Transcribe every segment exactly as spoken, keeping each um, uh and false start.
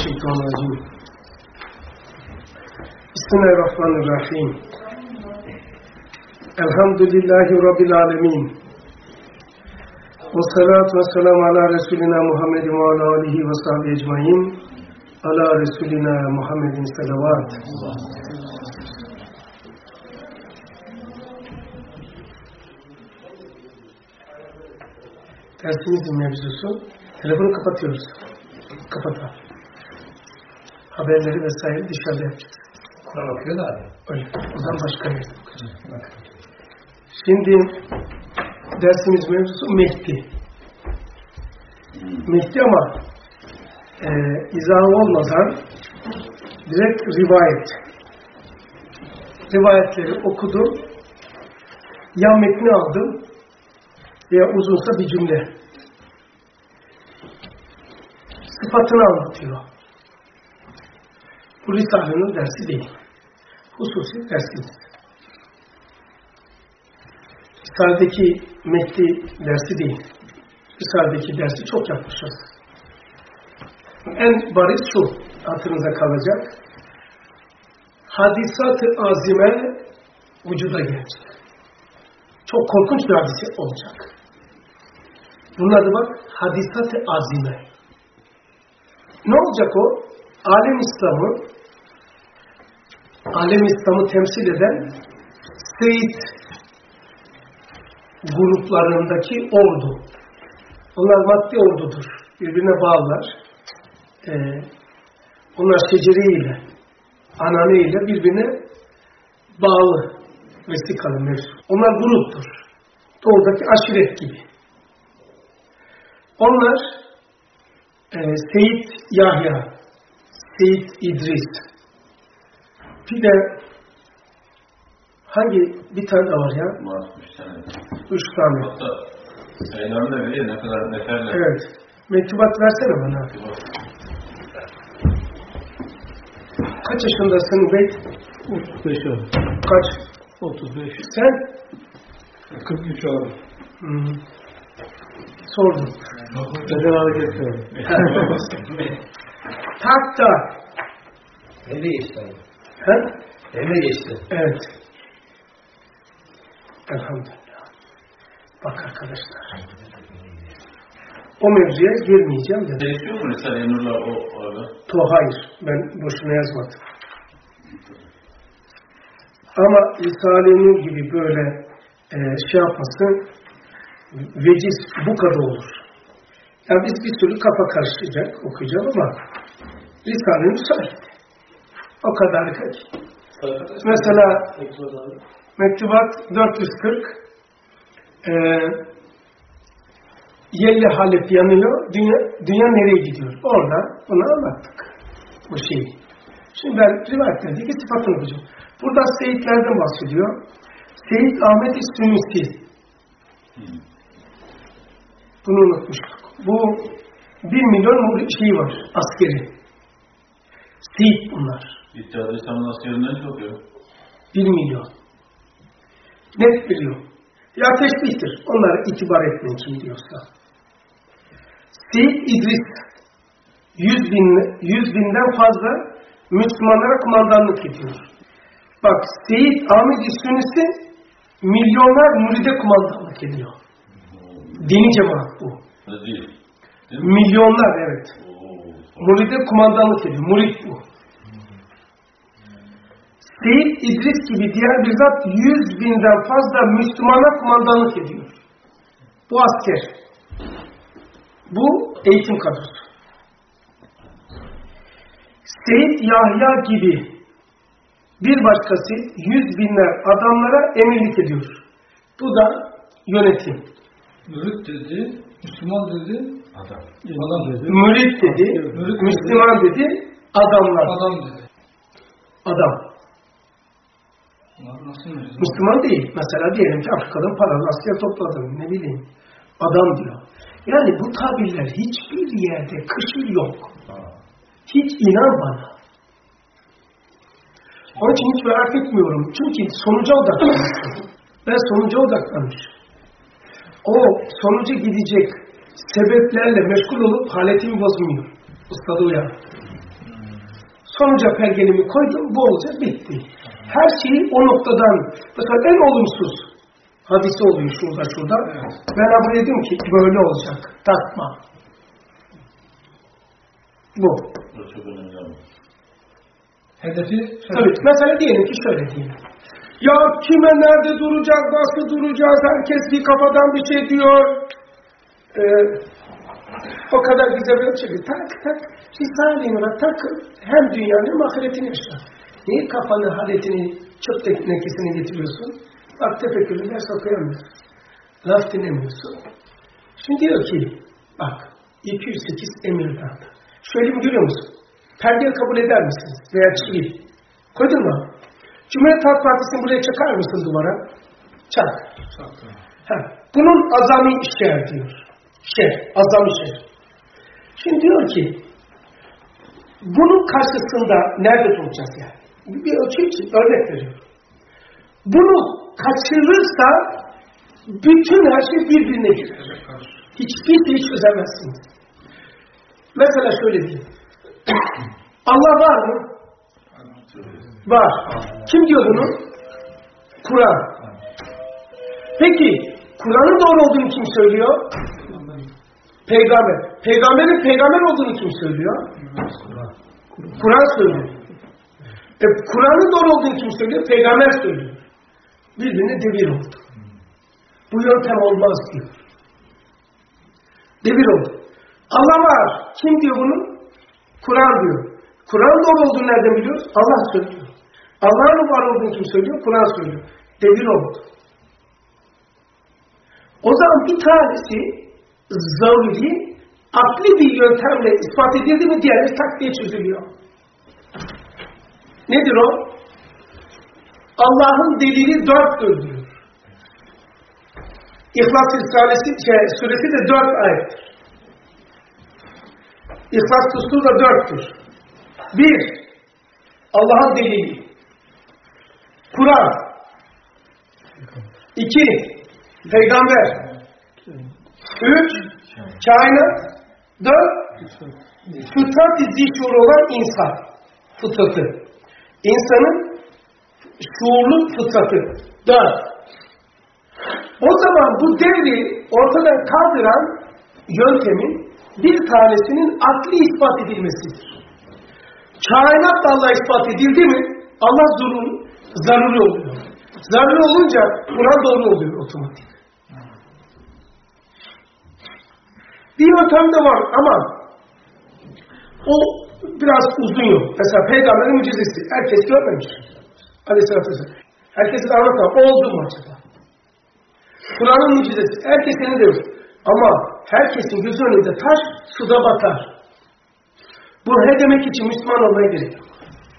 Mineşşeytanirracim. Bismillahirrahmanirrahim. Elhamdülillahi Rabbil alemin. Ve salatu ve selamu ala Resulina Muhammedin ve ala alihi ve sahbihi ecmaîn. Ala Resulina Muhammedin selavat. Dersimizin mevzusu, telefonu kapatıyoruz. Kapat. Haberleri vesaire dışarıda yapacağız. Kur'an okuyor da abi. Öyle. O zaman başka yerde okuyacağız. Şimdi dersimiz mevzusu Mehdi. Mehdi ama e, izahı olmadan direkt rivayet. Rivayetleri okudum. Ya metni aldım veya uzunsa bir cümle. Sıfatını anlatıyor. Bu Risale'nin dersi değil. Hususi dersimiz. Risale'deki Mehdi dersi değil. Risale'deki dersi çok yapmışız. En bariz şu, hatırınıza kalacak. Hadisat-ı azime vücuda gelecek. Çok korkunç bir hadise olacak. Bunun adı bak, hadisat-ı azime. Ne olacak o? Alem İslam'ı Alem İslam'ı temsil eden Seyit gruplarındaki ordu. Onlar maddi ordudur. Birbirine bağlılar. Ee, onlar şeceriyle, anane birbirine bağlı vesikalı mevzu. Onlar gruptur. Doğudaki aşiret gibi. Onlar e, Seyit Yahya, Seyit İdris, bir de hangi bir tane de var ya? Var, üç tane. Üç tane. Hatta sayılarını da veriyor, ne kadar neferler. Evet. Mektubat versene bana. Kaç yaşındasın Bey? otuz beş abi. Kaç? otuz beş. Sen? kırk üç abi. Hmm. Sordum. Neden hareket abi? Hatta. Ne de geçti abi? He? Ne de geçti? Evet. Elhamdülillah. Bak arkadaşlar. O mevzuya girmeyeceğim de. Değişiyor mu Risale-i Nur'la o orada? To hayır. Ben boşuna yazmadım. Ama Risale-i Nur gibi böyle e, şey yapması veciz bu kadar olur. Yani biz bir sürü kafa karıştıracak, okuyacağız ama Risale-i Nur sahip. O kadar ki. Mesela mektubat dört yüz kırk e, Yelli Halep yanıyor, dünya, dünya nereye gidiyor? Orada bunu anlattık. Bu şeyi. Şimdi ben rivayetlerdeki sıfatını okuyacağım. Burada Seyitlerden bahsediyor. Seyit Ahmet-i Sünüsi. Hmm. Bunu unutmuştuk. Bu bir milyon şey var, askeri. Seyit bunlar. İttihad-ı İslam'ın askerinden çok ya. Bir milyon. Net biliyor. Ya teşbihtir. Onlara itibar etmeyin kim diyorsa. Seyit İdris yüz, bin, yüz binden fazla Müslümanlara kumandanlık ediyor. Bak Seyit Ahmet-i Sünüsi milyonlar müride kumandanlık ediyor. Dini cemaat bu. Değil. Değil milyonlar evet. Oo. Müride kumandanlık ediyor. Mürid bu. Seyit İdris gibi diğer bir zat yüz binden fazla Müslümana kumandanlık ediyor. Bu asker. Bu eğitim kadrosu. Seyit Yahya gibi bir başkası yüz binler adamlara emirlik ediyor. Bu da yönetim. Mürit dedi, Müslüman dedi, Adam. adam dedi. Mürit dedi, Mürit Müslüman dedi, dedi, adamlar. Adam dedi. Adam. Nasıl mürit? Müslüman değil. Mesela diyelim ki Afrika'dan paralı asker topladım. Ne bileyim. Adam diyor. Yani bu tabirler hiçbir yerde kışır yok. Hiç inan bana. Onun için hiç merak etmiyorum. Çünkü sonuca odaklanmışım. Ben sonuca odaklanmışım. O sonuca gidecek sebeplerle meşgul olup haletimi bozmuyor. Ustadı uyar. Sonuca pergelimi koydum, bu olacak, bitti. Her şeyi o noktadan, mesela en olumsuz hadise oluyor şurada şurada. Evet. Ben abone dedim ki böyle olacak, takma. Bu. Bu çok önemli ama. Hedefi... Tabii, mesela diyelim ki şöyle diyelim. Ya kime nerede duracak, nasıl duracağız, herkes bir kafadan bir şey diyor. Ee, o kadar güzel bir şey. Tak tak, Risale-i takın, hem dünyanın hem ahiretini yaşar. Niye kafanı, haletini, çöp teknesine getiriyorsun? Bak tefekkürlü ders okuyamıyorsun. Laf dinlemiyorsun. Şimdi diyor ki, bak, iki yüz sekiz emirden. Şöyle mi görüyor musun? Perdeyi kabul eder misin? Veya çivi. Koydun mu? Cumhuriyet Halk Partisi'ni buraya çakar mısın duvara? Çak. Ha. Bunun azami şer diyor. Şer, azami şer. Şimdi diyor ki, bunun karşısında nerede duracağız yani? Bir ölçü için örnek veriyorum. Bunu kaçırırsa bütün her şey birbirine girer. Hiçbir şey çözemezsiniz. Mesela şöyle diyeyim. Allah var mı? Var. Kim diyor bunu? Kur'an. Peki, Kur'an'ın doğru olduğunu kim söylüyor? Peygamber. Peygamberin peygamber olduğunu kim söylüyor? Kur'an söylüyor. E, Kur'an'ın doğru olduğunu kim söylüyor? Peygamber söylüyor. Birbirine devir oldu. Bu yöntem olmaz diyor. Devir oldu. Allah var. Kim diyor bunu? Kur'an diyor. Kur'an doğru olduğunu nereden biliyoruz? Allah söylüyor. Allah'ın var olduğunu kim söylüyor? Kur'an söylüyor. Devir oldu. O zaman bir tanesi zaruri, akli bir yöntemle ispat edildi mi diğerleri tak diye çözülüyor. Nedir o? Allah'ın delili dörttür diyor. İhlas Risalesi, şey, suresi de dört ayettir. İhlas Tuzlu da dörttür. Bir, Allah'ın delili. Kur'an. İki, Peygamber. Üç, kainat. Dört, fıtrat-ı zişur olan insan. Fıtratı. İnsanın şuurlu fıtratı. Dört. O zaman bu devri ortadan kaldıran yöntemin bir tanesinin akli ispat edilmesidir. Kainat Allah ispat edildi mi Allah zorunlu, zaruri oluyor. Zaruri olunca Kur'an doğru oluyor otomatik. Bir yöntem de var ama o biraz uzun yol. Mesela Peygamberin mucizesi. Herkes görmemiş. Aleyhisselatü Vesselam. Herkesin anlatamam. O oldu mu acaba? Kur'an'ın mucizesi. Herkesin de yok. Ama herkesin gözü önünde taş suda batar. Bu ne demek için Müslüman olmaya gerek yok.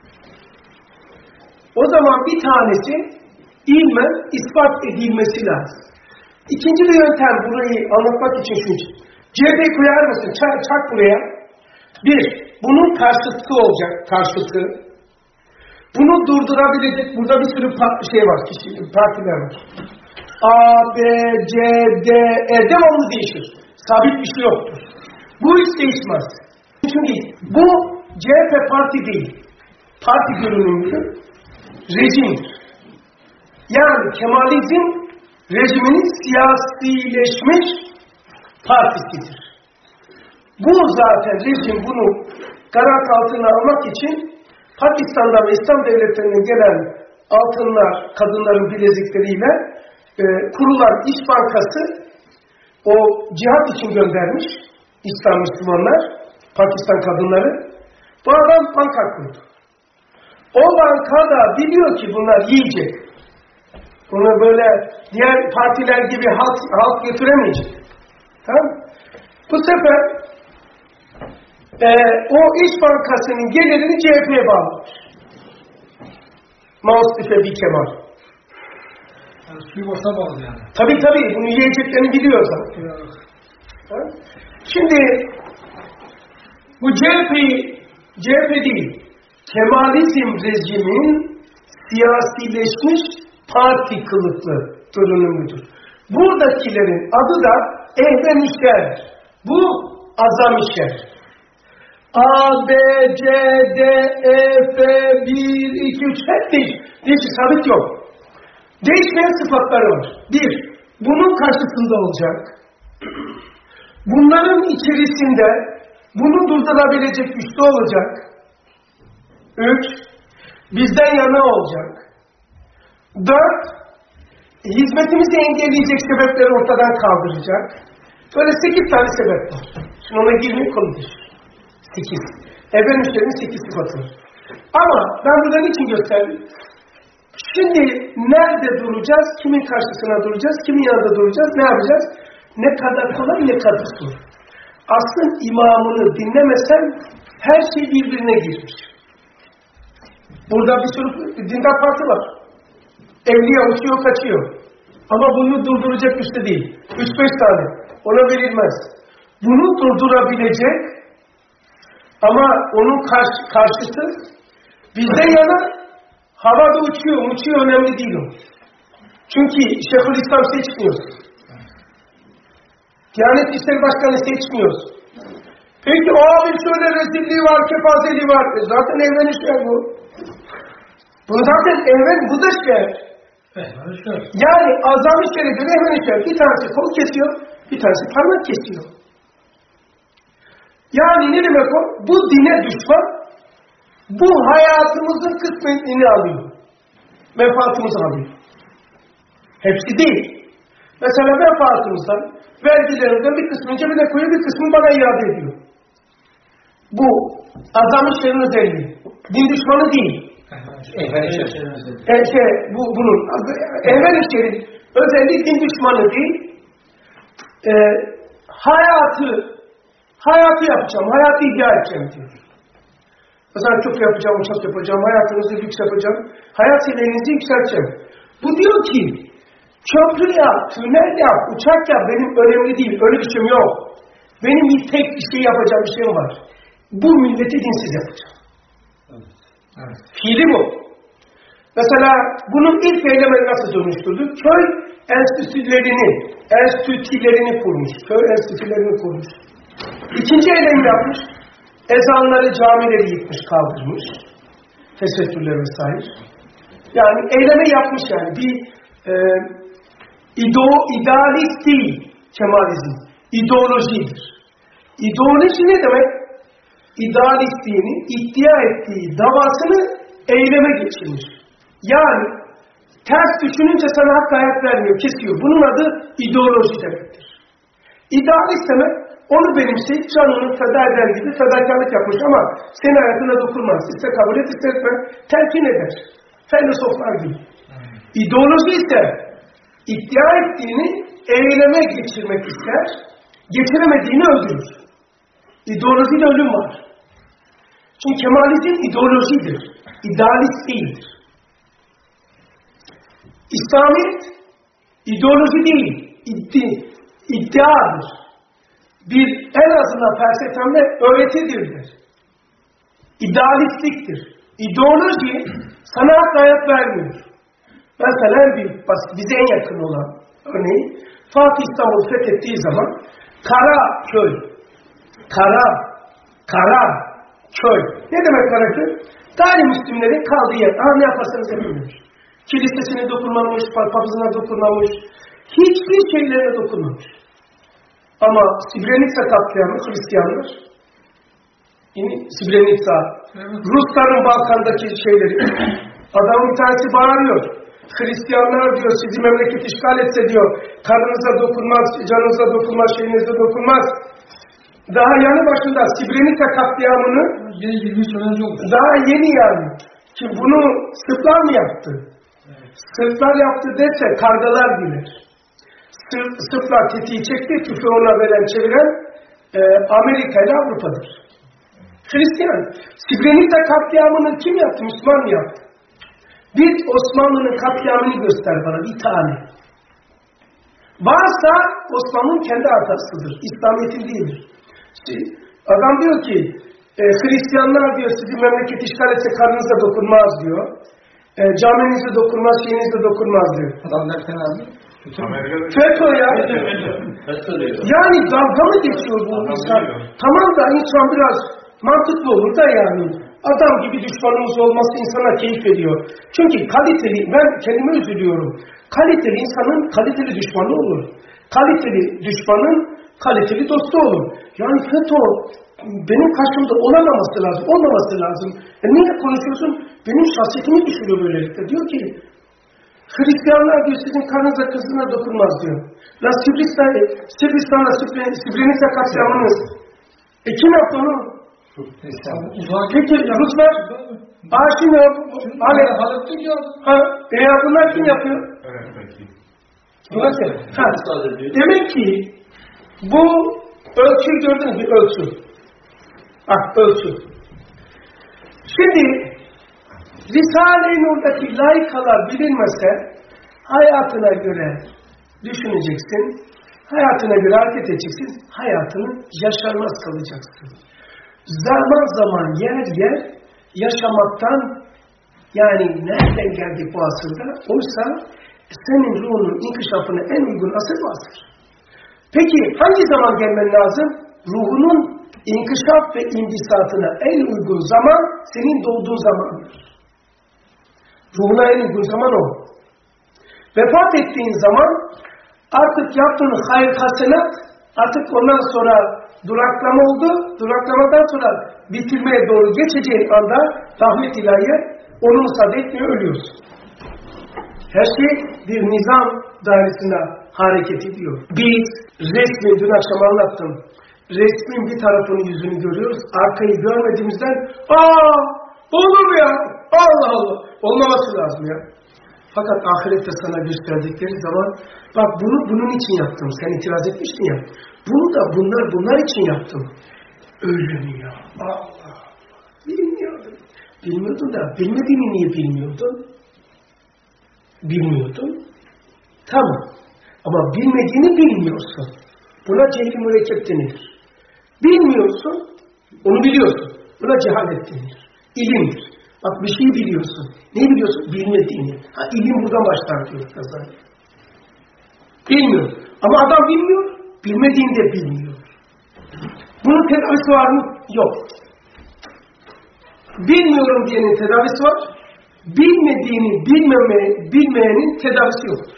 O zaman bir tanesi ilmen ispat edilmesi lazım. İkinci bir yöntem burayı anlatmak için şu. C H P'yi koyar mısın? Çak, çak buraya. Bir, bunun karşıtı olacak. Karşıtı. Bunu durdurabilecek, burada bir sürü şey var, kişi, partiler var. A, B, C, D, E devamlı değişir. Sabit bir şey yoktur. Bu hiç değişmez. Çünkü bu C H P parti değil. Parti görünümlü rejimdir. Yani Kemalizm rejiminin siyasileşmiş partisidir. Bu zaten rejim bunu garanti altına almak için Pakistan'dan ve İslam devletlerinden gelen altınlar, kadınların bilezikleriyle e, kurulan İş Bankası o cihat için göndermiş İslam Müslümanlar, Pakistan kadınları. Bu adam banka kurdu. O banka da biliyor ki bunlar yiyecek. Bunu böyle diğer partiler gibi halk, halk götüremeyecek. Tamam? Bu sefer e, o İş Bankası'nın gelirini C H P'ye bağlamış. Mustafa bir Kemal. Yani suyu boşa bağlı yani. Tabii tabii. Bunu yiyeceklerini biliyor zaten. Evet. Şimdi bu C H P, C H P değil, Kemalizm rejimin siyasileşmiş parti kılıklı görünümüdür. Buradakilerin adı da ehven işler. Bu azam işler. A, B, C, D, E, F, bir, iki, üç, hep değiş. Değişik, sabit yok. Değişmeyen sıfatları var. Bir, bunun karşısında olacak. Bunların içerisinde bunu durdurabilecek güçlü olacak. Üç, bizden yana olacak. Dört, hizmetimizi engelleyecek sebepleri ortadan kaldıracak. Böyle sekiz tane sebep var. Şimdi ona girmeyi konu değil. Sekiz. Efendimiz'in sekiz sıfatı var. Ama ben burada niçin gösterdim? Şimdi nerede duracağız? Kimin karşısına duracağız? Kimin yanında duracağız? Ne yapacağız? Ne kadar kolay, ne kadar zor. Aslında imamını dinlemesen her şey birbirine girmiş. Burada bir sürü dindar parti var. Evliya uçuyor, kaçıyor. Ama bunu durduracak güçte değil. Üç beş tane. Ona verilmez. Bunu durdurabilecek ama onun karşı, karşısı bizden yana havada uçuyor, uçuyor önemli değil o. Çünkü Şeyhülislam seçmiyoruz. Diyanet İşleri Başkanı seçmiyoruz. Peki o abi şöyle rezilliği var, kefazeliği var. E zaten evren işler bu. Bu zaten evren, bu da şer. Yani azam işleri göre evren işler. Bir tanesi kol kesiyor, bir tanesi parmak kesiyor. Yani ne demek o? Bu dine düşman, bu hayatımızın kısmetini alıyor. Menfaatımızı alıyor. Hepsi değil. Mesela menfaatımızdan, vergilerimizden bir kısmını cebine koyuyor, bir kısmını bana iade ediyor. Bu azam işlerin özelliği. Din düşmanı değil. Ehven e, şey, bu, bunun ehven işlerin özelliği din düşmanı değil. E, hayatı hayatı yapacağım, hayatı ihya edeceğim diyor. Mesela çok yapacağım, uçak yapacağım, hayatınızı lüks yapacağım, hayat seviyenizi yükselteceğim. Bu diyor ki, köprü yap, tünel yap, uçak yap, benim önemli değil, öyle bir şeyim yok. Benim tek bir şey yapacağım bir şeyim var. Bu milleti dinsiz yapacağım. Evet. Evet. Fiili bu. Mesela bunun ilk eylemini nasıl dönüştürdü? Köy enstitülerini, enstitülerini kurmuş. Köy enstitülerini kurmuş. İkinci eylemi yapmış. Ezanları, camileri yıkmış, kaldırmış. Tesettürler vesaire. Yani eylemi yapmış yani. Bir e, ido, idealist değil Kemalizm. İdeolojidir. İdeoloji ne demek? İdealistliğini, iddia ettiği davasını eyleme geçirmiş. Yani ters düşününce sana hak hayat vermiyor, kesiyor. Bunun adı ideoloji demektir. İdealist demek, onu benimseyip canını feda eder gibi fedakarlık yapmış ama senin hayatına dokunmaz. İster kabul et, ister etme, telkin eder. Filozoflar gibi. İdeoloji ise iddia ettiğini eyleme geçirmek ister, geçiremediğini öldürür. İdeolojide ölüm var. Çünkü Kemalizm ideolojidir. İdealist değildir. İslamiyet ideoloji değil, iddi, iddiadır. Bir en azından felsefemde öğretidir. İdealistliktir. İdeoloji sana hak hayat vermiyor. Mesela en büyük, bize en yakın olan örneğin Fatih İstanbul'u fethettiği zaman Kara köy, Kara, Kara köy. Ne demek Kara köy? Gayrimüslimlerin kaldığı yer. Aha ne yaparsanız yapılmış. Kilisesine dokunmamış, papazına dokunmamış, hiçbir şeylerine dokunmamış. Ama Srebrenica katliamı Hristiyanlar, yani Srebrenica, evet. Rusların Balkan'daki şeyleri, adamın bir tanesi bağırıyor. Hristiyanlar diyor, sizi memleket işgal etse diyor, karnınıza dokunmaz, canınıza dokunmaz, şeyinize dokunmaz. Daha yanı başında Srebrenica katliamını, daha yeni yani. Ki bunu Sırplar mı yaptı? Evet. Sırplar yaptı dese kargalar bilir. Sırp, Sırplar tetiği çekti, tüfeği ona veren, çeviren e, Amerika ile Avrupa'dır. Hristiyan. Srebrenica katliamını kim yaptı? Müslüman mı yaptı? Bir Osmanlı'nın katliamını göster bana, bir tane. Varsa Osmanlı'nın kendi hatasıdır. İslamiyet'in değildir. İşte adam diyor ki, e, Hristiyanlar diyor, sizi memleket işgal etse karnınıza dokunmaz diyor. E, caminize dokunmaz, şeyinize dokunmaz diyor. Adam derken abi? FETÖ ya. Yani dalga mı geçiyor bu insan? Tamam da insan biraz mantıklı olur da yani. Adam gibi düşmanımız olması insana keyif veriyor. Çünkü kaliteli, ben kendime üzülüyorum. Kaliteli insanın kaliteli düşmanı olur. Kaliteli düşmanın kaliteli dostu olur. Yani FETÖ benim karşımda olamaması lazım, olmaması lazım. E niye konuşuyorsun? Benim şahsiyetimi düşürüyor böylelikle. Diyor ki, Hristiyanlar diyor sizin karnınıza kızına dokunmaz diyor. La Sivristan, Sivristan'la Sivrenica katliamınız. E kim yaptı onu? Peki Ruslar? Aa şimdi hani, ha, e ya bunlar kim yapıyor? Evet peki. Ha, demek ki bu ölçüyü gördünüz mü? Ölçü. Ah ölçü. Şimdi Risale-i Nur'daki layıkalar bilinmezse hayatına göre düşüneceksin, hayatına göre hareket edeceksin, hayatını yaşanmaz kalacaksın. Zaman zaman yer yer yaşamaktan, yani nereden geldik bu asırda? Oysa senin ruhunun inkişafına en uygun asır bu asır. Peki hangi zaman gelmen lazım? Ruhunun inkişaf ve imbisatına en uygun zaman senin doğduğun zamandır. Ruhuna en uygun zaman o. Vefat ettiğin zaman artık yaptığın hayır hasenat artık ondan sonra duraklama oldu. Duraklamadan sonra bitirmeye doğru geçeceğin anda rahmet ilahiye onu müsaade etmiyor, ölüyorsun. Her şey bir nizam dairesinde hareket ediyor. Biz resmi, dün akşam anlattım. Resmin bir tarafının yüzünü görüyoruz. Arkayı görmediğimizden aa olur mu ya? Allah Allah. Olmaması lazım ya. Fakat ahirette sana gösterdikleri zaman bak bunu bunun için yaptım. Sen itiraz etmiştin ya. Bunu da bunlar bunlar için yaptım. Öyle mi ya? Allah. Bilmiyordum. Bilmiyordun da bilmediğini niye bilmiyordun? Bilmiyordun. Tamam. Ama bilmediğini bilmiyorsun. Buna cehil-i mürekkep denilir. Bilmiyorsun, onu biliyorsun. Buna cehalet denilir. İlimdir. Bak bir şey biliyorsun. Ne biliyorsun? Bilmediğini. Ha ilim buradan başlar diyor Gazali. Bilmiyor. Ama adam bilmiyor, bilmediğini de bilmiyor. Bunun tedavisi var mı? Yok. Bilmiyorum diyenin tedavisi var. Bilmediğini bilmeme, bilmeyenin tedavisi yoktur.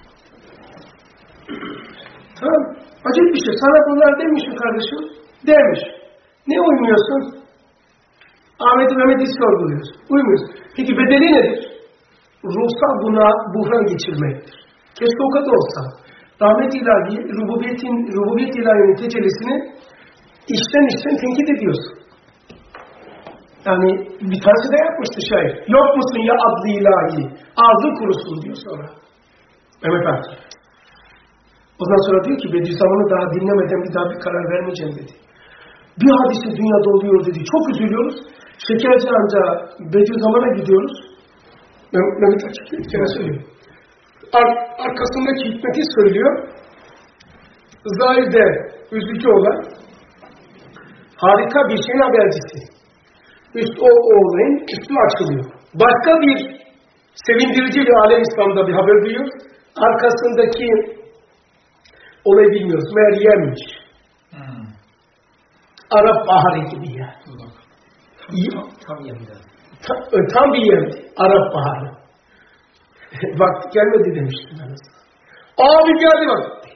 Tamam. Acayip bir şey. Sana bunlar demiş mi kardeşim? Demiş. Ne uymuyorsun? Ahmet-i Mehmet'i sorguluyorsun. Uymuyorsun. Peki bedeli nedir? Ruhsal buna buhran geçirmektir. Keşke o kadar olsa. Rahmet-i ilahi, rububiyetin, rububiyet ilahinin tecellisini içten içten tenkit ediyorsun. Yani bir tanesi de yapmıştı şair. Yok musun ya adlı ilahi? Ağzın kurusun diyor sonra. Mehmet Akif. Ondan sonra diyor ki Bediüzzaman'ı daha dinlemeden bir daha bir karar vermeyeceğim dedi. Bir hadise dünyada oluyor dedi. Çok üzülüyoruz. Şekerci amca Bediüzzaman'a gidiyoruz. Mehmet Akif bir kere söylüyor. Ar arkasındaki hikmeti söylüyor. Zahirde üzücü olan harika bir şeyin habercisi. Üst o olayın üstü açılıyor. Başka bir sevindirici bir alem İslam'da bir haber duyuyor. Arkasındaki olayı bilmiyoruz. Meryem'miş. Hmm. Arap baharı gibi ya. Tam, tam yemdi. Tam, tam bir yemdi. Arap baharı. Vakti gelmedi demiştim ben. Abi geldi bak.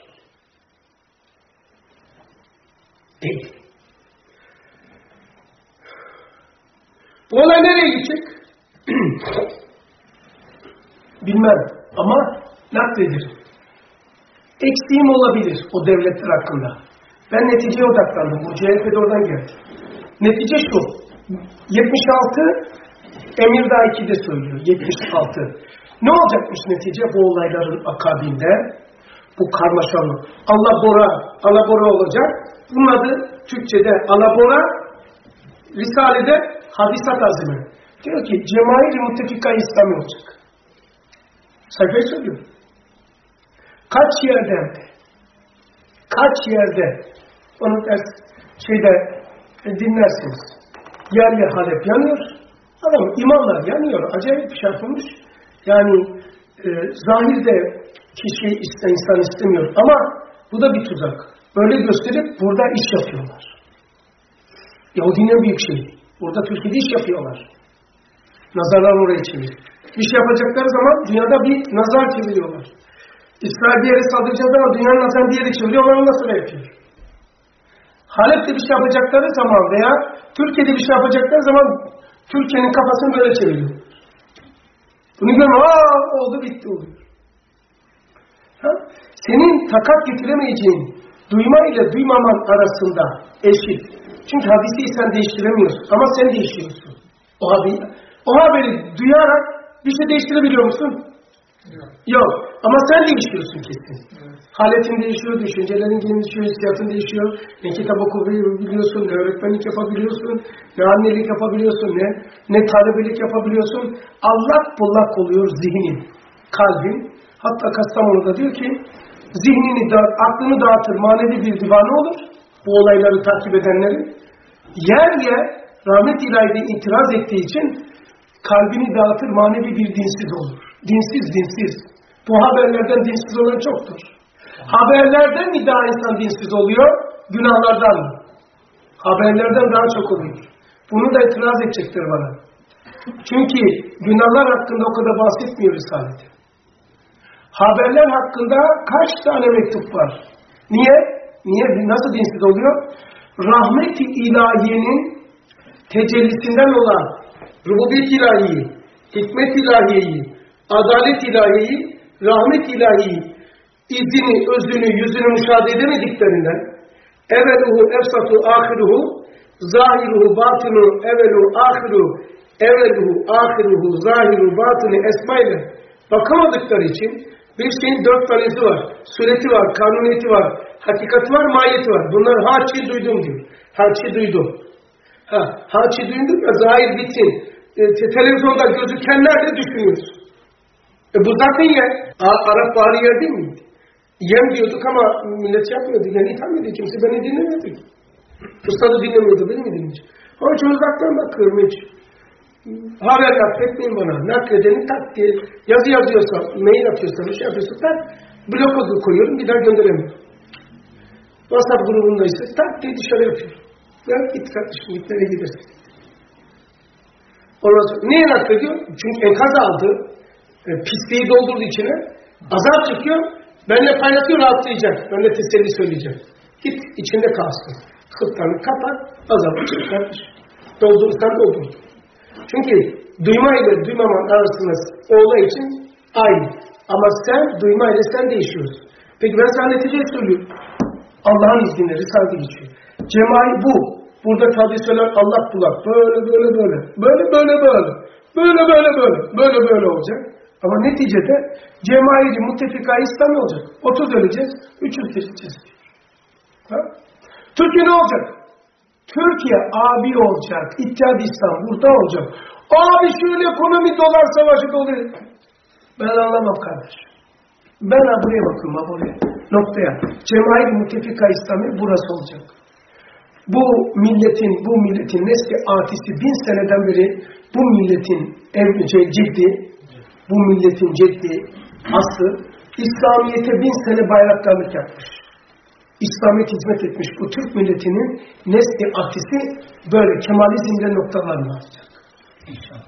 Değil. Bu olay nereye gidecek? Bilmem. Ama nakledilir. Eksiğim olabilir o devletler hakkında. Ben neticeye odaklandım. Bu C H P'de oradan geldi. Netice şu. yetmiş altı Emirdağ iki'de söylüyor. yetmiş altı. Ne olacakmış netice bu olayların akabinde? Bu karmaşalı. Alabora, alabora olacak. Bunun adı Türkçe'de alabora, Risale'de hadisat azimi. Diyor ki Cemail-i Muttefika İslami olacak. Sayfayı söylüyor. Kaç yerde, kaç yerde, onu ders, şeyde e, dinlersiniz. Yer yer Halep yanıyor, adam imamlar yanıyor, acayip bir şey yapılmış. Yani e, zahirde kişi iste, insan istemiyor ama bu da bir tuzak. Böyle gösterip burada iş yapıyorlar. Yahudinin en büyük şeyi. Burada Türkiye'de iş yapıyorlar. Nazarlar oraya çeviriyor. Bir şey yapacakları zaman dünyada bir nazar çeviriyorlar. İsrail bir yere saldıracağı zaman dünyanın nazarını bir yere çeviriyor. Onlar ondan sonra yapıyor. Halep'te bir şey yapacakları zaman veya Türkiye'de bir şey yapacakları zaman Türkiye'nin kafasını böyle çeviriyor. Bunu görüyorum. Aa oldu bitti oluyor. Ha? Senin takat getiremeyeceğin duyma ile duymaman arasında eşit. Çünkü hadisi sen değiştiremiyorsun. Ama sen değişiyorsun. O haberi, o haberi duyarak bir şey değiştirebiliyor musun? Yok. Yok. Ama sen değişiyorsun kesin. Evet. Haletin değişiyor, düşüncelerin değişiyor, hissiyatın değişiyor. Ne kitap okuyabiliyorsun, ne öğretmenlik yapabiliyorsun, ne annelik yapabiliyorsun, ne, ne talebelik yapabiliyorsun. Allak bullak oluyor zihnin, kalbin. Hatta Kastamonu'da diyor ki, zihnini dağıt, aklını dağıtır, manevi bir divane olur. Bu olayları takip edenlerin. Yer yer rahmet ilahide itiraz ettiği için kalbini dağıtır, manevi bir dinsiz olur. Dinsiz, dinsiz. Bu haberlerden dinsiz olan çoktur. Haberlerden mi daha insan dinsiz oluyor? Günahlardan mı? Haberlerden daha çok oluyor. Bunu da itiraz edecektir bana. Çünkü günahlar hakkında o kadar bahsetmiyor Risale'de. Haberler hakkında kaç tane mektup var? Niye? Niye? Nasıl dinsiz oluyor? Rahmet-i ilahiyenin tecellisinden olan rububiyet ilahiyi, hikmet ilahiyeyi, adalet ilahiyeyi, rahmet ilahiyeyi, izini, özünü, yüzünü müşahede edemediklerinden eveluhu, efsatu, ahiruhu, zahiruhu, batinu, evelu, ahiru, eveluhu, ahiruhu, zahiru, batinu esmayla bakamadıkları için bir şeyin dört tanesi var. Sureti var, kanuniyeti var, hakikati var, mahiyeti var. Bunlar haçi duydum diyor. Haçi duydum. Ha, haçi duydum ya zahir bitsin. E, televizyonda gözükenler de düşünüyoruz. E bu zaten yer. Arap Baharı yer değil miydi? Yem diyorduk ama millet yapmıyordu. Yani itham ediyor. Kimse beni dinlemiyordu. Ustadı dinlemiyordu. Beni mi dinleyecek? Onun için uzaktan bakıyorum hiç. Haber nakletmeyin bana. Nakledeni tak diye. Yazı yazıyorsa, mail atıyorsa, bir şey yapıyorsa tak. Blok kodu koyuyorum. Bir daha gönderemiyorum. WhatsApp grubundaysa tak diye dışarı yapıyorum. Ya git kardeşim git nereye gidersin. Ondan sonra niye naklediyor? Çünkü enkaz aldı. E, pisliği doldurdu içine. Azap çıkıyor. Benimle paylaşıyor rahatlayacak. Ben de teselli söyleyeceğim. Git içinde kalsın. Kıtlarını kapat. Azabı çık kardeşim. Doldurursan doldur. Çünkü duyma ile duymaman arasında o olay için aynı. Ama sen duyma ile sen değişiyorsun. Peki ben sana neticeyi söylüyorum. Allah'ın izniyle Risale'de geçiyor. Cemai bu. Burada tradisyonel Allah bulak. Böyle böyle böyle. Böyle böyle böyle. Böyle böyle böyle. Böyle böyle olacak. Ama neticede cemaili muttefika İslam olacak. otuz öleceğiz. üç yüz öleceğiz. Türkiye ne olacak? Türkiye abi olacak. İttihad İslam burada olacak. Abi şöyle ekonomi dolar savaşı doluyor. Ben anlamam kardeşim. Ben ha buraya bakıyorum ha buraya. Noktaya. Cemail-i Muttefika İslami burası olacak. Bu milletin, bu milletin nesli atisi bin seneden beri bu milletin ciddi, bu milletin ciddi aslı İslamiyet'e bin sene bayraktarlık yapmış. İslamiyet hizmet etmiş. Bu Türk milletinin nesli atisi böyle kemalizmde noktalarını alacak. İnşallah.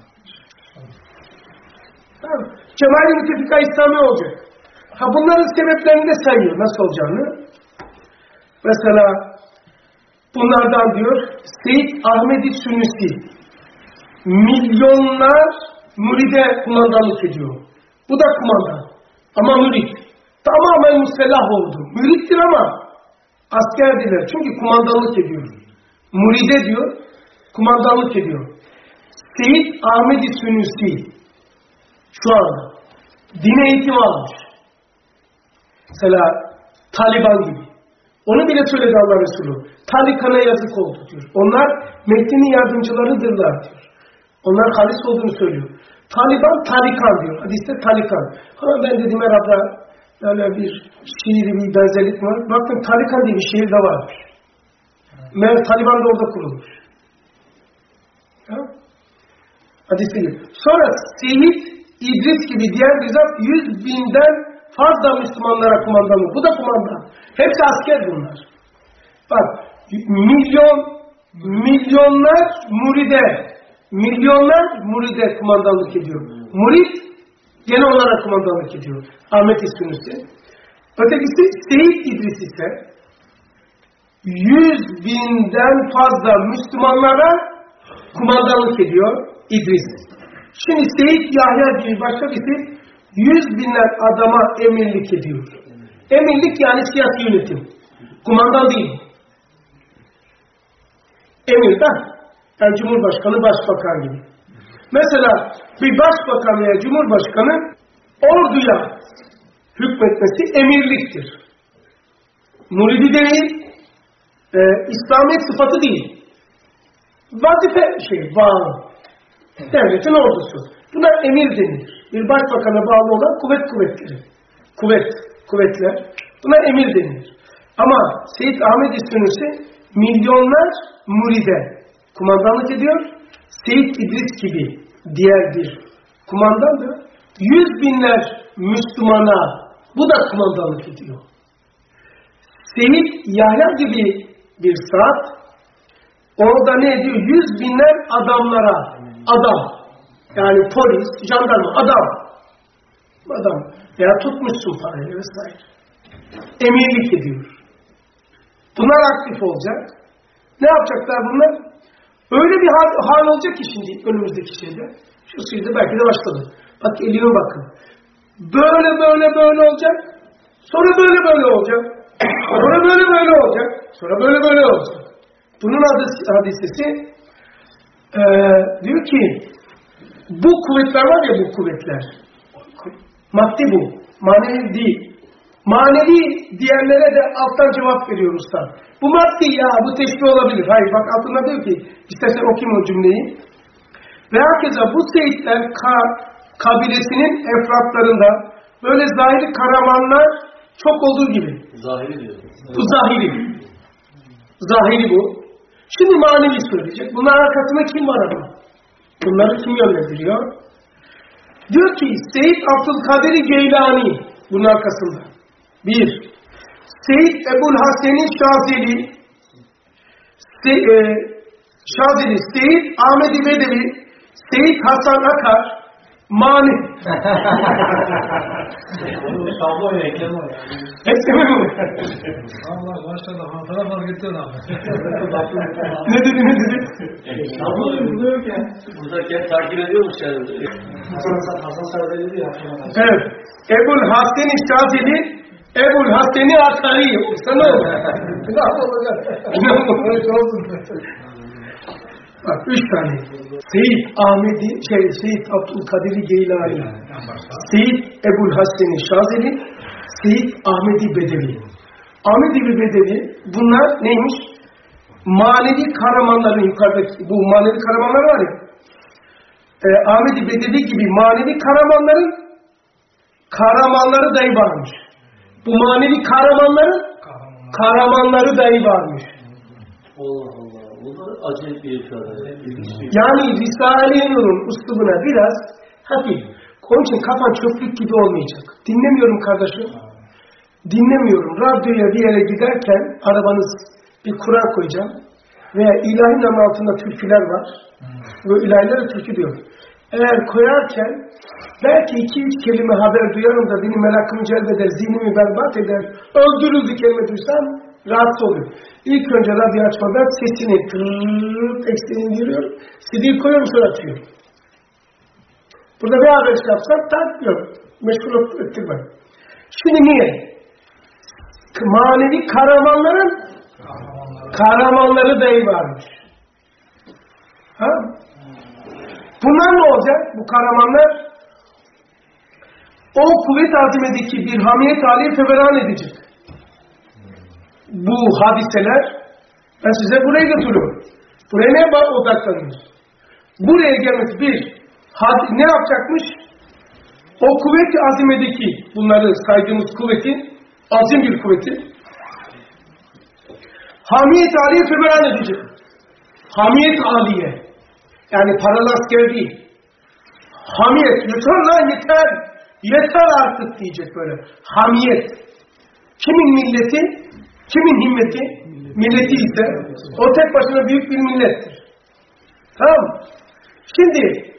Tamam. Cemail-i Muttefika İslami olacak. Ha bunların sebeplerini de sayıyor nasıl olacağını. Mesela bunlardan diyor Seyyid Ahmed-i Sünüsi milyonlar müride kumandanlık ediyor. Bu da kumandan. Ama mürid. Tamamen musellah oldu. Mürittir ama askerdiler. Çünkü kumandanlık ediyor. Müride diyor kumandanlık ediyor. Seyyid Ahmed-i Sünüsi şu anda din eğitimi almış. Mesela Taliban gibi. Onu bile söyledi Allah Resulü. Talikana yazık oldu diyor. Onlar Mehdi'nin yardımcılarıdırlar diyor. Onlar halis olduğunu söylüyor. Taliban, Talikan diyor. Hadiste Talikan. Ama ben dedim herhalde böyle bir şiiri bir benzerlik var. Baktım Talikan diye bir şiir de varmış. Meğer Taliban da orada kurulmuş. Ya? Hadiste gibi. Sonra Seyyid İdris gibi diğer bizzat yüz binden fazla Müslümanlara kumandanlık. Bu da kumandan. Hepsi asker bunlar. Bak milyon milyonlar muride, milyonlar muride kumandanlık ediyor. Murid genel olarak kumandanlık ediyor. Ahmet İstinüsü. Ötekisi Seyit İdris ise yüz binden fazla Müslümanlara kumandanlık ediyor İdris. Şimdi Seyit Yahya gibi başka birisi yüz binler adama emirlik ediyor. Emirlik yani siyasi yönetim. Kumandan değil. Emirden. Yani Cumhurbaşkanı, Başbakan gibi. Mesela bir başbakan veya Cumhurbaşkanı orduya hükmetmesi emirliktir. Muridi değil, e, İslamiyet sıfatı değil. Vazife şey, bağlı. Devletin ordusu. Buna emir denilir. Bir başbakana bağlı olan kuvvet kuvvetleri. Kuvvet, kuvvetler. Buna emir denilir. Ama Seyyid Ahmet İstinüsü milyonlar muride kumandanlık ediyor. Seyyid İdris gibi diğer bir kumandan da yüz binler Müslümana bu da kumandanlık ediyor. Seyyid Yahya gibi bir saat orada ne ediyor? Yüz binler adamlara adam. Yani polis, jandarma, adam. Adam. Veya tutmuşsun parayı vesaire. Emirlik ediyor. Bunlar aktif olacak. Ne yapacaklar bunlar? Öyle bir hal, hal olacak ki şimdi önümüzdeki şeyde. Şu suyda belki de başladı. Bak geliyor bakın. Böyle böyle böyle olacak. Sonra böyle böyle olacak. Sonra böyle böyle olacak. Sonra böyle böyle olacak. Bunun hadisesi ee, diyor ki bu kuvvetler var ya bu kuvvetler. Maddi bu. Manevi değil. Manevi diyenlere de alttan cevap veriyor usta. Bu maddi ya bu teşbih olabilir. Hayır bak altında diyor ki istersen okuyayım o cümleyi. Ve herkese bu seyitler ka, kabilesinin efratlarında böyle zahiri karamanlar çok olduğu gibi. Zahiri diyor. Bu zahiri. Zahiri bu. Şimdi manevi söyleyecek. Bunların arkasında kim var ama? Bunları kim yönlendiriyor? Diyor ki Seyyid Abdülkadir Geylani bunun arkasında. Bir. Seyyid Ebul Hasen'in Şazeli Se, e, Şazeli Seyyid Ahmet-i Bedevi Seyyid Hasan Akar Mani. Tablo ya, ekleme ya. Ekleme mi? Allah maşallah, hantara fark ettin abi. Ne dedi ne dedi? Tablo burada yok ya. Buradaki takip ediyormuş yani. Hasan Serdar dedi ya. Evet. Ebul Hasen-i Şazeli Ebul Hasen-i Akari. Sana o. Ne olacak? Bak üç tane. Seyyid Ahmedi, şey, Seyyid Abdülkadir Geylani, Seyyid Ebul Hasen-i Şazeli, Seyyid Ahmedi Bedevi. Ahmedi Bedevi bunlar neymiş? Manevi kahramanların yukarıdaki, bu manevi kahramanlar var ya, e, Ahmedi Bedevi gibi manevi kahramanların kahramanları dahi varmış. Bu manevi kahramanların kahramanları dahi varmış. Allah Allah. Bunlar acayip bir ifade. Yani Risale-i Nur'un üslubuna biraz hafif. Onun için kafan çöplük gibi olmayacak. Dinlemiyorum kardeşim. Dinlemiyorum. Radyoya bir yere giderken arabanız bir Kur'an koyacağım. Veya ilahi namı altında türküler var. Ve ilahilere türkü diyor. Eğer koyarken belki iki üç kelime haber duyarım da benim merakımı celbeder, zihnimi berbat eder, öldürüldü kelime duysam rahatsız oluyor. İlk önce radyo açmadan sesini tırrrrt eksiğini indiriyorum. C D'yi koyuyorum sonra açıyorum. Burada bir haber yapsam takmıyorum. Meşgul ettirmem. Şimdi niye? Manevi kahramanların kahramanları dahi varmış. Ha? Bunlar ne olacak? Bu kahramanlar o kuvvet azimedeki bir hamiyet hali feveran edecek. Bu hadiseler ben size buraya götürüyorum. Buraya ne odaklanıyoruz? Buraya gelmesi bir ne yapacakmış? O kuvvet-i azimedeki bunları saydığımız kuvvetin azim bir kuvveti hamiyet haliye feveran edecek. Hamiyet haliye. Yani paralı asker değil. Hamiyet. Yeter lan yeter. Yeter artık diyecek böyle. Hamiyet. Kimin milleti? Kimin himmeti? Milleti ise o tek başına büyük bir millettir. Tamam mı? Şimdi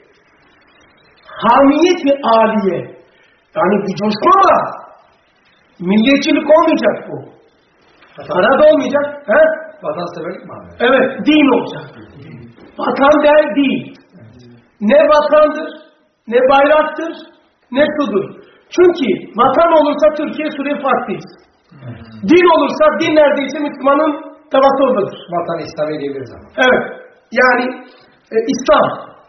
hamiyeti âliye, yani bir coşma var. Milliyetçilik olmayacak bu. Para da olmayacak. He? Vatanseverlik mi abi? Evet, din olacak. Vatan der değil. Ne vatandır, ne bayraktır, ne sudur. Çünkü vatan olursa Türkiye, Suriye farklıyız. Din olursa, din neredeyse Müslümanın tabası oradadır. Vatan İslami diyebiliriz ama. Evet, yani e, İslam.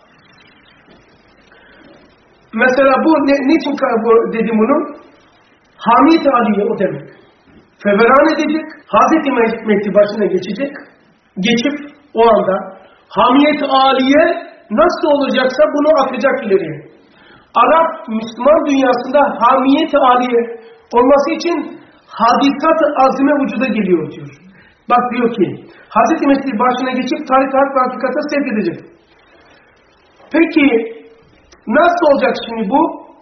Mesela bu, ne, niçin bu, dedim bunu? Hamiyet-i Aliye o demek. Feveran edecek, Hazreti Mehdi başına geçecek, geçip o anda Hamiyet-i Aliye nasıl olacaksa bunu atacak ileriye. Arap, Müslüman dünyasında Hamiyet-i Aliye olması için hadisat-ı azime vücuda geliyor diyor. Bak diyor ki, Hazreti Mehdi başına geçip tarih tarih ve hakikate sevk edecek. Peki, nasıl olacak şimdi bu?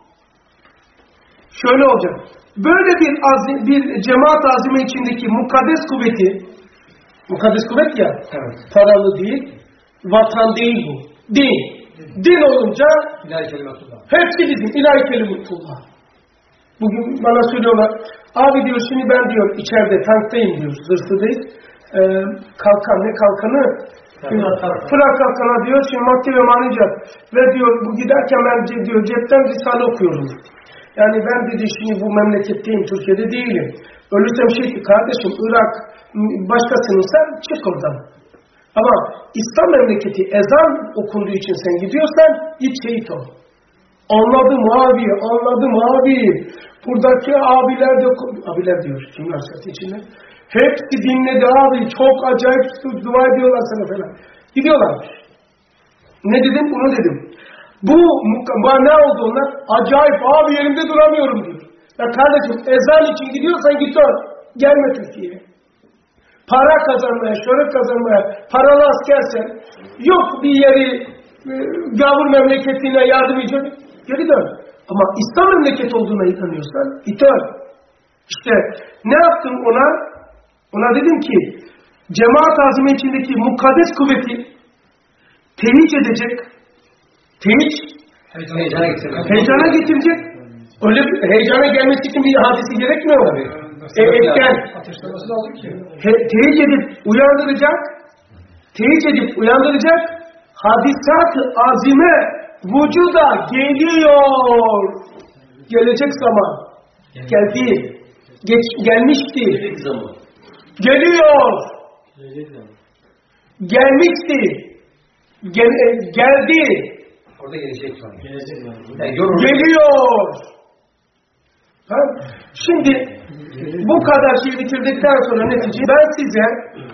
Şöyle olacak. Böyle bir azim, bir cemaat azime içindeki mukaddes kuvveti, mukaddes kuvvet ya, evet. Paralı değil, vatan değil bu. Din. Din olunca İlahi kelimetullah. Hepsi bizim. İlahi kelimetullah. Bugün bana söylüyorlar, abi diyor şimdi ben diyor içeride tanktayım diyor, zırhlıdayız. Ee, kalkan ne kalkanı? Fırat kalkana diyor, şimdi maddi ve manevi. Ve diyor bu giderken ben diyor cepten Risale okuyorum. Yani ben dedi şimdi bu memleketteyim, Türkiye'de değilim. Ölürsem şey ki kardeşim Irak başkasınınsa çık oradan. Ama İslam memleketi ezan okunduğu için sen gidiyorsan git şehit ol. Anladım abi, anladım abi. Buradaki abiler de, abiler diyor kimler zaten içinde. Hepsi dinledi abi, çok acayip dua ediyorlar sana falan. Gidiyorlarmış. Ne dedim? Bunu dedim. Bu, bu ne oldu onlar? Acayip abi yerimde duramıyorum diyor. Ya kardeşim ezan için gidiyorsan git ol. Gelme Türkiye'ye. Para kazanmaya, şöhret kazanmaya, paralı askersen, yok bir yeri e, gavur memleketine yardım edecek, geri dön. Ama İslam memleket olduğuna inanıyorsan, git ol. İşte ne yaptım ona? Ona dedim ki, cemaat azimi içindeki mukaddes kuvveti tehic edecek, tehic, heyecana getirecek. Heyecana getirecek. Öyle bir heyecana gelmesi için bir hadisi gerekmiyor mu? E, etken. Ateşlemesi lazım ki. Te- tehic edip uyandıracak, tehic edip uyandıracak, hadisat-ı azime vücuda geliyor. Gelecek zaman. Geldi. Geç, gelmişti. Gelecek zaman. Geliyor. Gelecek zaman. Gelmişti. Gel, e, geldi. Orada gelecek zaman. Gelecek zaman. Yani yorum. Geliyor. Ha? Şimdi bu kadar şey bitirdikten sonra netice ben size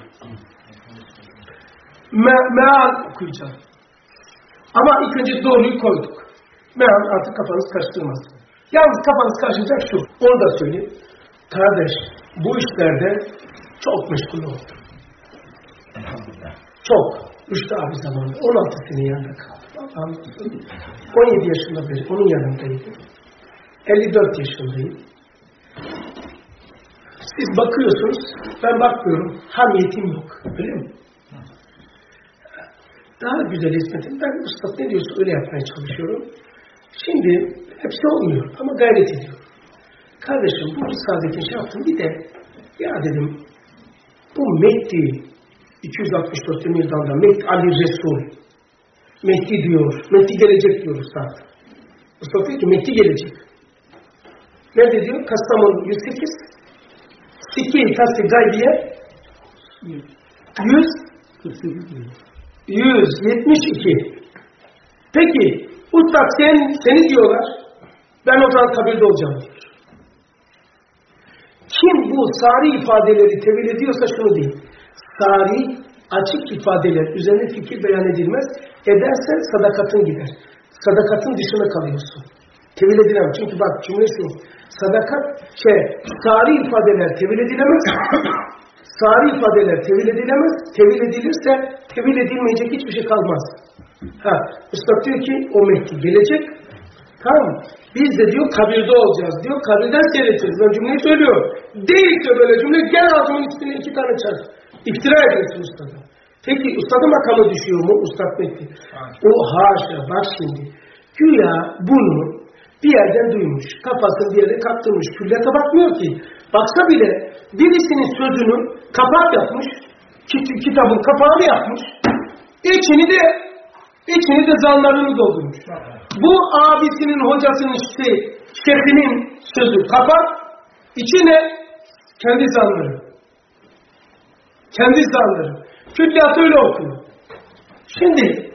me meal okuyacağım. Ama ilk önce doğruyu koyduk. Meal artık kafanız karıştırmaz. Yalnız kafanız karışacak şu. Onu da söyleyeyim. Kardeş bu işlerde çok meşgul oldu. Çok. Rüştü abi zamanında on altı sene yanında kaldı. on yedi yaşında beri onun yanındaydı. elli dört yaşındayım. Siz bakıyorsunuz, ben bakmıyorum. Hamiyetim yok. Öyle mi? Daha güzel hizmetim. Ben Mustafa ne diyorsa öyle yapmaya çalışıyorum. Şimdi hepsi olmuyor ama gayret ediyorum. Kardeşim bu Risalet'in şey yaptım. Bir de ya dedim bu Mehdi iki yüz altmış dört yıldan Mehdi Ali Resul Mehdi diyor. Mehdi gelecek diyor Ustad. Mustafa diyor ki Mehdi gelecek. Nerede diyor? Kastamonu yüz sekiz Siki Tasi Gaybiye yüz yüz yetmiş iki. Peki Ustad sen, seni diyorlar ben o zaman kabirde olacağım diyor. Kim bu sari ifadeleri tevil ediyorsa şunu diyeyim. Sari açık ifadeler üzerine fikir beyan edilmez. Ederse sadakatın gider. Sadakatın dışına kalıyorsun. Tevil edilemez. Çünkü bak cümle şu. Sadakat, şey, sari ifadeler tevil edilemez. Sari ifadeler tevil edilemez. Tevil edilirse tevil edilmeyecek hiçbir şey kalmaz. Ha, Üstad diyor ki o Mehdi gelecek. Tamam. Biz de diyor kabirde olacağız diyor. Kabirden seyredeceğiz. Ben cümleyi söylüyorum. Değilse böyle cümle gel ağzımın üstüne iki tane çarp. İftira ediyorsun ustada. Peki ustada makamı düşüyor mu? Ustad Mehdi. O haşa bak şimdi. Güya bunu bir yerden duymuş. Kafasını bir yere kaptırmış. Küllete bakmıyor ki. Baksa bile birisinin sözünü kapak yapmış. Kit- kitabın kapağını yapmış. İçini de içini de zanlarını doldurmuş. Bu abisinin, hocasının, işte şefinin sözü kapak. İçine kendi zanları. Kendi zanları. Külliyat öyle okuyor. Şimdi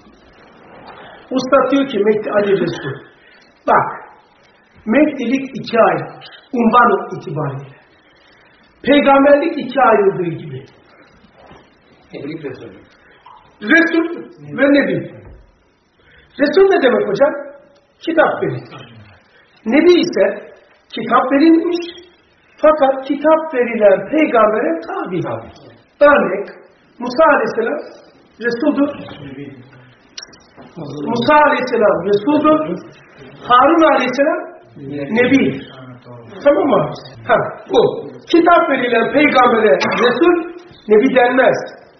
Usta diyor ki Mehdi Ali Resul. Bak, Mehdilik iki ayrıdır. Unvan itibariyle. Peygamberlik iki ayrıldığı gibi. Nebilik Resul. Resul ve Nebi. Resul ne demek hocam? Kitap verir. Nebi ise kitap verilmiş. Fakat kitap verilen peygambere tabi. Örnek, Musa Aleyhisselam Resul'dur. Musa Aleyhisselam Resul'dur. Harun Aleyhisselam Nebi. Tamam mı? Ha, bu. Kitap verilen peygambere Resul, Nebi denmez.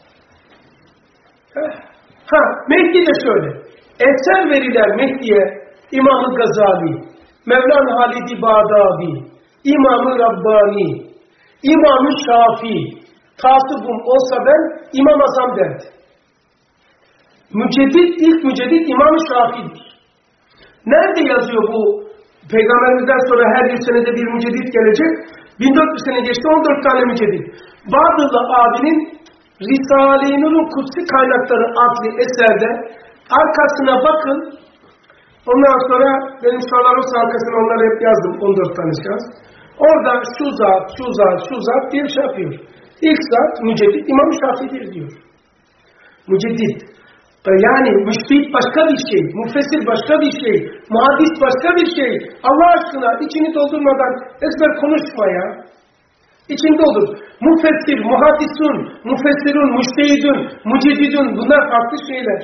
Ha, ha Mehdi de şöyle. Eser verilen Mehdi'ye İmam-ı Gazali, Mevlana Halid-i Bağdadi, İmam-ı Rabbani, İmam-ı Şafii, tasubum olsa ben İmam Azam derdi. Müceddit, ilk müceddit İmam-ı Şafii'dir. Nerede yazıyor bu? Peygamberimizden sonra her yüz senede bir müceddit gelecek. bin dört yüz sene geçti, on dört tane müceddit. Badullah abinin Risale-i Nur'un Kutsi Kaynakları adlı eserde arkasına bakın. Ondan sonra benim sorularım arkasına onları hep yazdım. on dört tane şahs. Orada şu zat, şu zat, şu zat diye bir şey yapıyor. İlk zat müceddit İmam Şafii'dir diyor. Müceddit. Yani müştehit başka bir şey, müfessir başka bir şey, muhaddis başka bir şey. Allah aşkına içini doldurmadan ezber konuşma ya. İçini doldur. Müfessir, muhaddisun, müfessirun, müştehidun, müceddidun bunlar farklı şeyler.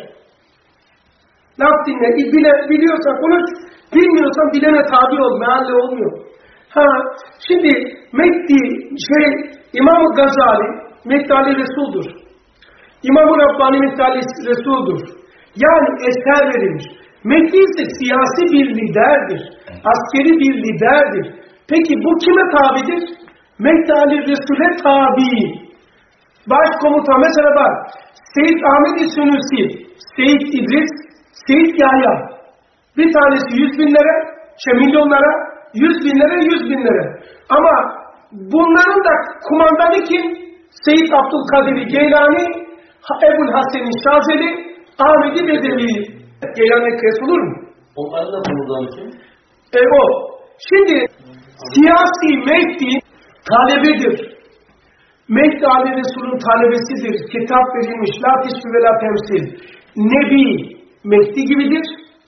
Laf dinle, bile, biliyorsan konuş, bilmiyorsan bilene tabi ol, mealle olmuyor. Ha, şimdi Mehdi, şey, İmam-ı Gazali, Mehdi Ali Resul'dur. İmam-ı Rabbani Mehdi Ali Resul'dur. Yani eser verilmiş. Mehdi ise siyasi bir liderdir. Askeri bir liderdir. Peki bu kime tabidir? Mehdi Ali Resul'e tabi. Başkomutan mesela bak, Seyyid Ahmet-i Sünusi, Seyyid İdris, Seyyid Yahya. Bir tanesi yüz binlere, şey milyonlara, yüz binlere, yüz binlere. Ama bunların da kumandanı kim? Seyyid Abdülkadir Geylani, Ebul Hasan-ı Şazeli, Ahmet-i Bedevi. Geylani kesulur mu? Onların da komutanı kim? E o. Şimdi siyasi Mehdi talebedir. Mehdi Ali Resul'ün talebesidir. Kitap verilmiş. La teşbih ve la temsil. Nebi Mehdi gibidir.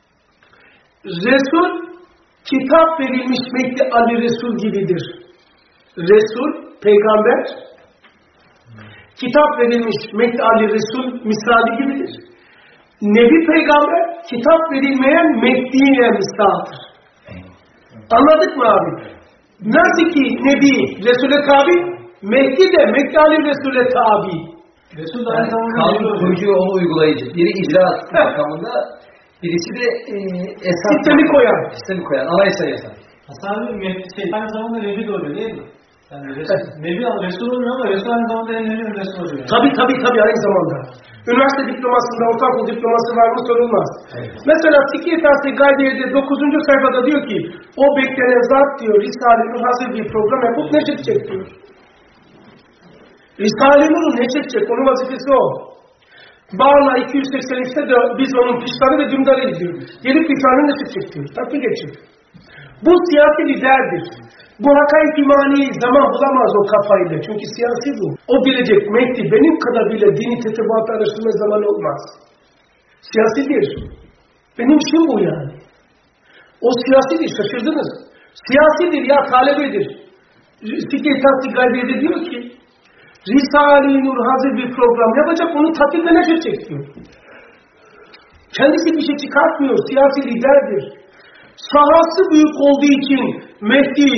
Resul kitap verilmiş Mehdi Ali Resul gibidir. Resul, peygamber, kitap verilmiş Mehdi Ali Resul misali gibidir. Nebi peygamber, kitap verilmeyen Mehdi'ye misaldır. Anladık mı abi? Nasıl ki Nebi Resul'e tabi, Mehdi de Mehdi Ali Resul'e tabi. Resul aynı zamanda kanun koyucu, onu uygulayıcı. Biri icra makamında, birisi de e, esas sistemi koyan. Sistemi koyan, anayasa yazan. Hasan abi şey, aynı zamanda Nebi de oluyor değil mi? Yani Resul, Nebi Resul olmuyor ama Resul aynı zamanda en Nebi Resul oluyor. Tabi tabi tabi aynı zamanda. Üniversite diplomasında ortaokul diploması var mı sorulmaz. Evet. Mesela Sikir Tahsil Gaydiye'de dokuzuncu sayfada diyor ki o beklenen zat diyor Risale-i hazır bir program yapıp neşredecek diyor. Risale-i Nur'u neşredecek, onun vazifesi o. Bağla iki yüz seksen üçte de biz onun pişleri ve dümdarı izliyoruz. Gelip pişlerini neşredecek diyor. Tatbik edecek. Bu siyasi liderdir. Bu hakaik imani zaman bulamaz o kafayla. Çünkü siyasi bu. O bilecek Mehdi benim kadar bile dini tetebatı araştırma zamanı olmaz. Siyasidir. Benim işim bu yani. O siyasidir. Şaşırdınız. Siyasidir ya talebedir. Sikir Tahsil Gaybiye'de diyor ki Risale-i Nur hazır bir program yapacak, onu tatbik ve neşredecek diyor. Kendisi bir şey çıkartmıyor. Siyasi liderdir. Sahası büyük olduğu için Mehdi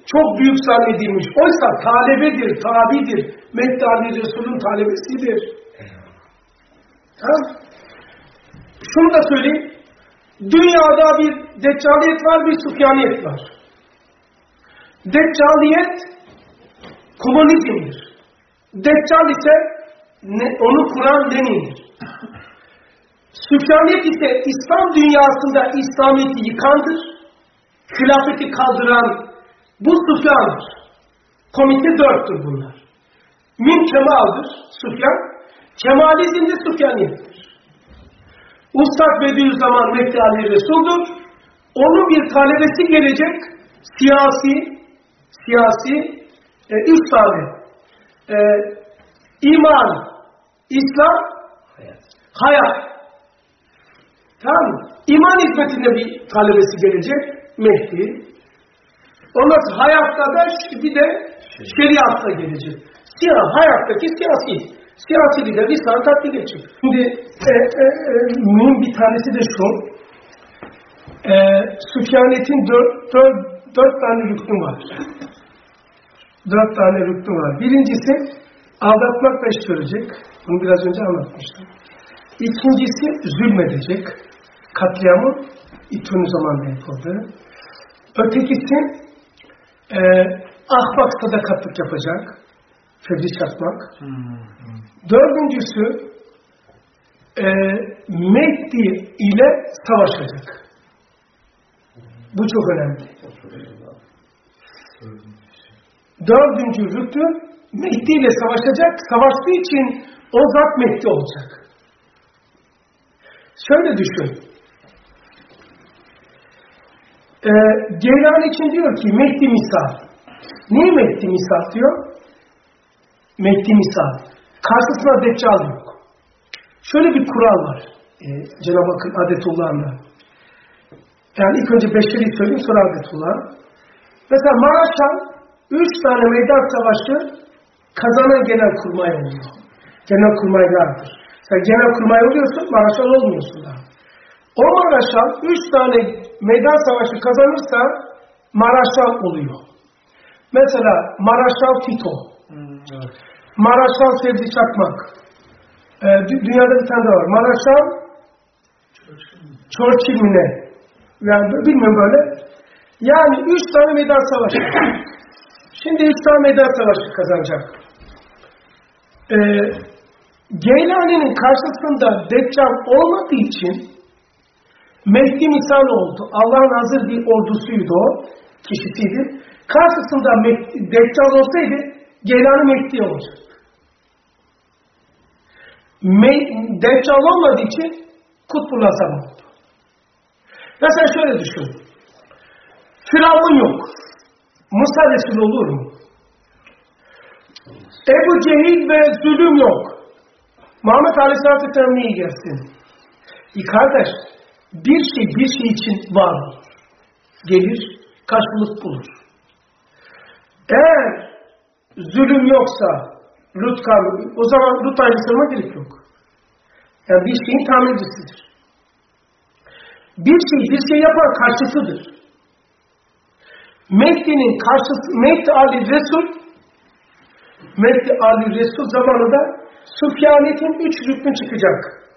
çok büyük zannedilmiş. Oysa talebedir, tabidir. Mehdi Ali Resul'ün talebesidir. Tamam. Şunu da söyleyeyim. Dünyada bir deccaliyet var, bir Süfyaniyet var. Deccaliyet komünizmdir. Deccal ise ne, onu kuran Lenin'dir. Süfyaniyet ise İslam dünyasında İslamiyet'i yıkandır. Hilafeti kaldıran bu Süfyan'dır. Komite dörttür bunlar. Min Kemal'dir Süfyan. Kemalizm de Süfyaniyet'tir. Ustad Bediüzzaman Mehdi Ali Resul'dur. Onun bir talebesi gelecek. Siyasi siyasi e, üç tane e, iman, İslam, hayat. hayat. Tamam mı? İman hizmetinde bir talebesi gelecek. Mehdi. Ondan sonra hayatta da bir de şeriatta gelecek. Siyah, hayattaki siyasi. Siyasi lider lisan tatbik edecek. Şimdi e, e, e, mühim bir tanesi de şu. E, Süfyaniyet'in dört, dört, dört tane rüknü var. Dört tane rüknü var. Birincisi aldatmak ve iş görecek. Bunu biraz önce anlatmıştım. İkincisi zulmedecek. Katliamı İtun zamanında yapıldı. Ötekisi e, ahbak sadakatlık yapacak. Fevzi çarpmak. Hmm. Dördüncüsü e, Mehdi ile savaşacak. Bu çok önemli. Dördüncü rüknü Mehdi ile savaşacak. Savaştığı için o zat Mehdi olacak. Şöyle düşün. Ee, Geylani için diyor ki Mehdi misal. Niye Mehdi misal diyor? Mehdi misal. Karşısına deccal yok. Şöyle bir kural var. Ee, Cenab-ı Hakk'ın adetullahında. Yani ilk önce beşeri söyleyeyim sonra adetullah. Mesela Maraş'a üç tane meydan savaşı kazanan genel kurmay oluyor. Genel kurmaylardır. Sen genel kurmay oluyorsun, Maraş'a olmuyorsun da. O Maraş'a üç tane meydan savaşı kazanırsa Maraşal oluyor. Mesela Maraşal Tito, hmm, evet. Maraşal Fevzi Çakmak, ee, dünyada bir tane daha var. Maraşal Churchill mi ne? Yani bilmiyorum böyle. Yani üç tane meydan savaşı. Şimdi üç tane meydan savaşı kazanacak. Ee, Geylani'nin karşısında Deccal olmadığı için Mehdi misal oldu. Allah'ın hazır bir ordusuydu o. Kişisiydi. Karşısında Mehdi, Deccal olsaydı Geylani Mehdi olacak. Me Deccal olmadığı için Kutbul Azam oldu. Mesela şöyle düşün. Firavun yok. Musa Resul olur mu? Ebu Cehil ve zulüm yok. Muhammed Aleyhisselatü Vesselam niye gelsin? İyi kardeş, bir şey bir şey için var olur. Gelir, karşılık bulur. Eğer zulüm yoksa, Lut kavmi, o zaman Lut Aleyhisselam'a gerek yok. Yani bir şeyin tamircisidir. Bir şey bir şey yapan karşısıdır. Mehdi'nin karşısı, Mehdi Ali Resul, Mehdi Ali Resul zamanında Süfyaniyet'in üç rüknü çıkacak.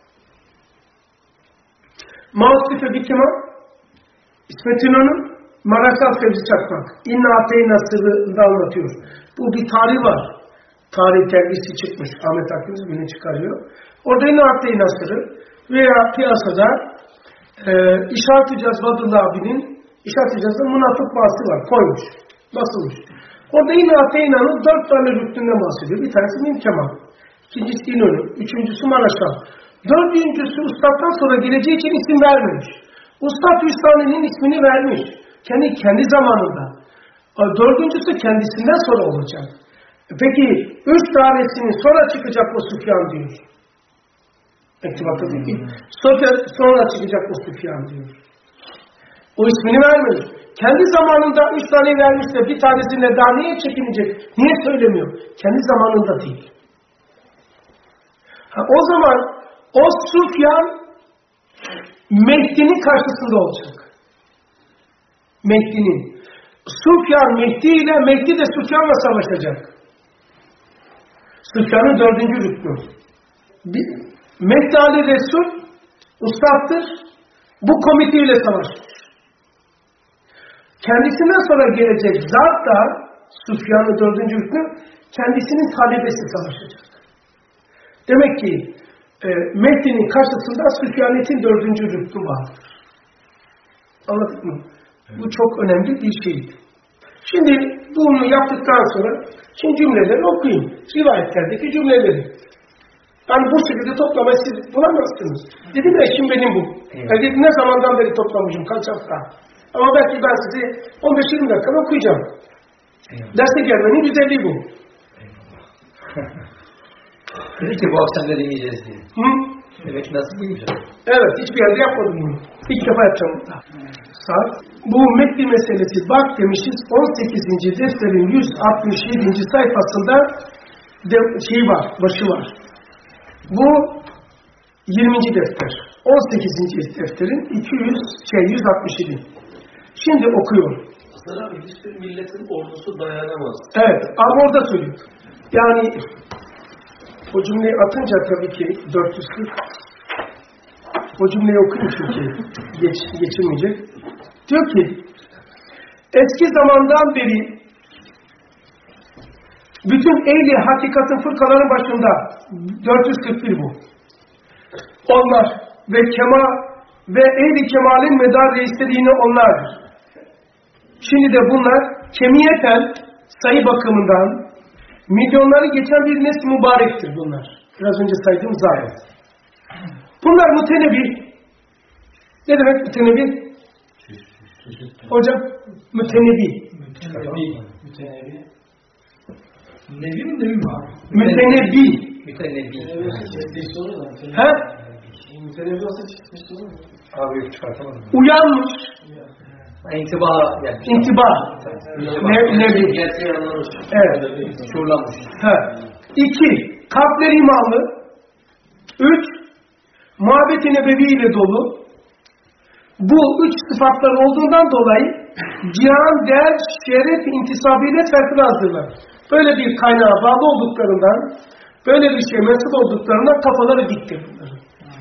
Mausife Bikima, İsmet İnönü, Maraşal Fevzi Çakmak. İnna Ateyna sırrında anlatıyor. Bu bir tarih var. Tarih dergisi çıkmış. Ahmet Akgüz bunu çıkarıyor. Orada İnna Ateyna sırrı veya piyasada e, İşaret-i Cazbadullah abinin İşaret-i Cazbadullah münafık bahsi var. Koymuş. Basılmış. Orada İnna Ateyna'nın dört tane rüknünden bahsediyor. Bir tanesi Min Kemal. İkincisi İnönü. Üçüncüsü Maraşal. Dördüncüsü Ustad'dan sonra geleceği için isim vermemiş. Ustad üç tanenin ismini vermiş. Kendi kendi zamanında. Dördüncüsü kendisinden sonra olacak. Peki üç tanesinin sonra çıkacak o Süfyan diyor. Ektibatı değil ki. Sonra çıkacak o Süfyan diyor. O ismini vermemiş. Kendi zamanında üç tane vermiş de bir tanesine daha niye çekinecek? Niye söylemiyor? Kendi zamanında değil. Ha, o zaman o Süfyan Mehdi'nin karşısında olacak. Mehdi'nin. Süfyan Mehdi ile Mehdi de Süfyan'la savaşacak. Süfyan'ın dördüncü rüknü. Mehdi Ali Resul ustattır. Bu komiteyle savaşmış. Kendisinden sonra gelecek zat da Süfyan'ın dördüncü rüknü kendisinin talebesi savaşacak. Demek ki e, Mehdi'nin karşısında Süfyanet'in dördüncü rüknü vardır. Anladın mı? Bu çok önemli bir şeydi. Şimdi bunu yaptıktan sonra şimdi cümleleri okuyayım. Rivayetlerdeki cümleleri. Yani bu şekilde toplamayı siz bulamazsınız. Dedim eşim benim bu. Evet. Yani dedim, ne zamandan beri toplamışım, kaç hafta. Ama belki ben size on beş yirmi dakikada okuyacağım. Evet. Derse gelmenin güzelliği bu. Dedi ki bu akşam da dinleyeceğiz diye. Hı? Demek nasıl buymuş? Evet, hiçbir yerde yapmadım bunu. İlk defa yapacağım. Saat. Bu Mehdi meselesi bak demişiz on sekizinci defterin yüz altmış yedinci sayfasında de, şey var, başı var. Bu yirminci defter. on sekizinci defterin iki yüz şey yüz altmış yedi. Şimdi okuyorum. Hasan abi hiçbir milletin ordusu dayanamaz. Evet, ama orada söylüyor. Yani o cümleyi atınca tabii ki dört yüz kırk. O cümleyi okuyun çünkü geç, geçirmeyecek. Diyor ki eski zamandan beri bütün ehli hakikatin fırkaların başında dört yüz kırk bir bu. Onlar ve kemal ve ehli kemalin medar reisleri onlardır. Şimdi de bunlar kemiyeten sayı bakımından milyonları geçen bir nesl mübarektir bunlar. Biraz önce saydığım zahir. Bunlar mütenebi. Ne demek mütenebi? Hocam mütenebi. Mütenebi. Mütenebi. Nebi mi nebi mi abi? Mütenebi. Mütenebi. Ha? Mütenebi olsa çıkmış olur mu? Abi çıkartamadım. Uyanmış. İntiba yapmış. İntiba. Ne, nebi. Evet. Şuurlanmış. Ha. İki. Kalpleri imanlı. Üç. Muhabbet-i nebevi ile dolu. Bu üç sıfatlar olduğundan dolayı cihan, değer, şeref, intisabıyla serfilazdırlar. Böyle bir kaynağa bağlı olduklarından, böyle bir şey mensup olduklarından kafaları diktir bunların.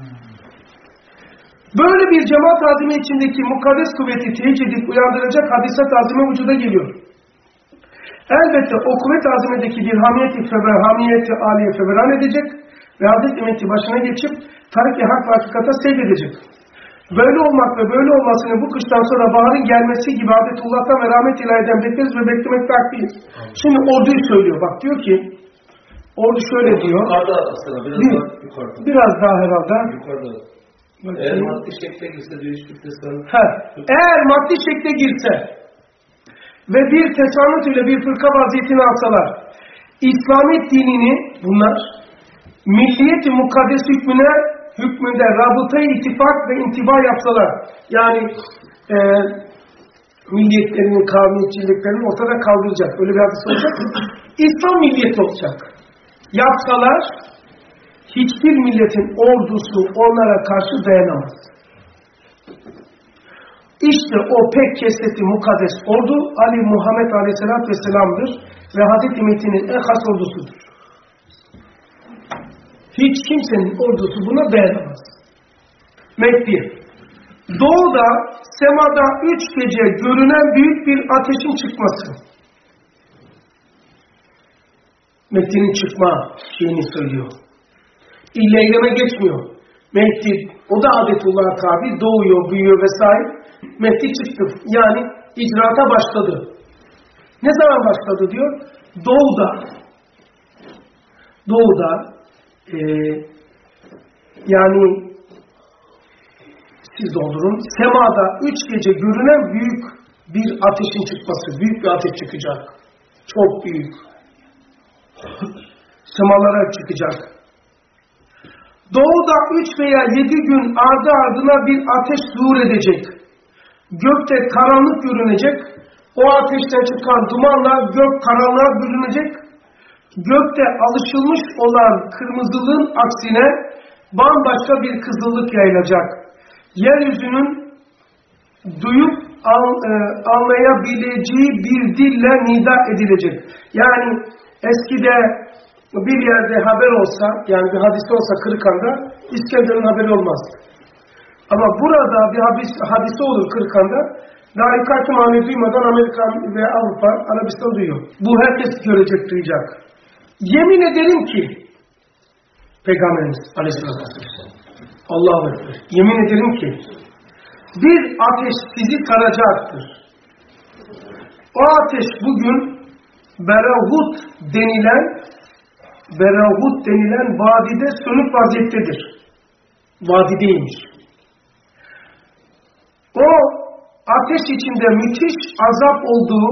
Böyle bir cemaat azimi içindeki mukaddes kuvveti teyit edip uyandıracak hadisat azime vücuda geliyor. Elbette o kuvvet azimedeki bir hamiyeti feber, hamiyeti aliye feveran edecek ve Hazreti Mehdi başına geçip tarik-i hak ve hakikata sevk edecek. Böyle olmak ve böyle olmasını bu kıştan sonra baharın gelmesi gibi adetullah'tan ve rahmet ilahiden bekleriz ve beklemekte haklıyız. Şimdi orduyu söylüyor. Bak diyor ki, ordu şöyle diyor. Yukarıda aslında biraz bir, daha yukarıda. Biraz daha herhalde. Yukarıda. Bak, eğer şimdi, maddi şekle girse diyor hiçbir tesan. He, eğer maddi şekle girse ve bir tesanüt ile bir fırka vaziyetini alsalar, İslamiyet dinini bunlar milliyet-i mukaddes hükmüne hükmünde rabıta-i ittifak ve intiba yapsalar, yani e, milliyetlerinin, kavmiyetçiliklerini ortada kaldıracak. Öyle bir hadis olacak. İslam milliyeti olacak. Yapsalar, hiçbir milletin ordusu onlara karşı dayanamaz. İşte o pek kesreti mukaddes ordu Ali Muhammed Aleyhisselatü Vesselam'dır ve Hazreti Mehdi'nin en has ordusudur. Hiç kimsenin ordusu buna dayanamaz. Mehdi. Doğuda, semada üç gece görünen büyük bir ateşin çıkması. Mehdi'nin çıkma şeyini söylüyor. İlle eyleme geçmiyor. Mehdi, o da adetullah'a tabi, doğuyor, büyüyor vesaire. Mehdi çıktı. Yani icraata başladı. Ne zaman başladı diyor? Doğuda. Doğuda Ee, yani siz doldurun. Semada üç gece görünen büyük bir ateşin çıkması. Büyük bir ateş çıkacak. Çok büyük. Semalara çıkacak. Doğuda üç veya yedi gün ardı ardına bir ateş zuhur edecek. Gökte karanlık görünecek. O ateşten çıkan dumanla gök karanlığa bürünecek. Gökte alışılmış olan kırmızılığın aksine bambaşka bir kızıllık yayılacak. Yeryüzünün duyup an, e, anlayabileceği bir dille nida edilecek. Yani eskide bir yerde haber olsa, yani bir hadise olsa Kırıkhan'da, İskender'in haberi olmaz. Ama burada bir hadis, hadise olur Kırıkhan'da, daha ilk hali duymadan Amerika ve Avrupa, Arabistan duyuyor. Bu herkes görecek, duyacak. Yemin ederim ki, Peygamberimiz Aleyhisselatü Vesselam, Allah'a emanet. Yemin ederim ki, bir ateş sizi saracaktır. O ateş bugün Berahut denilen Berahut denilen vadide sönük vaziyettedir. Vadideymiş. O ateş içinde müthiş azap olduğu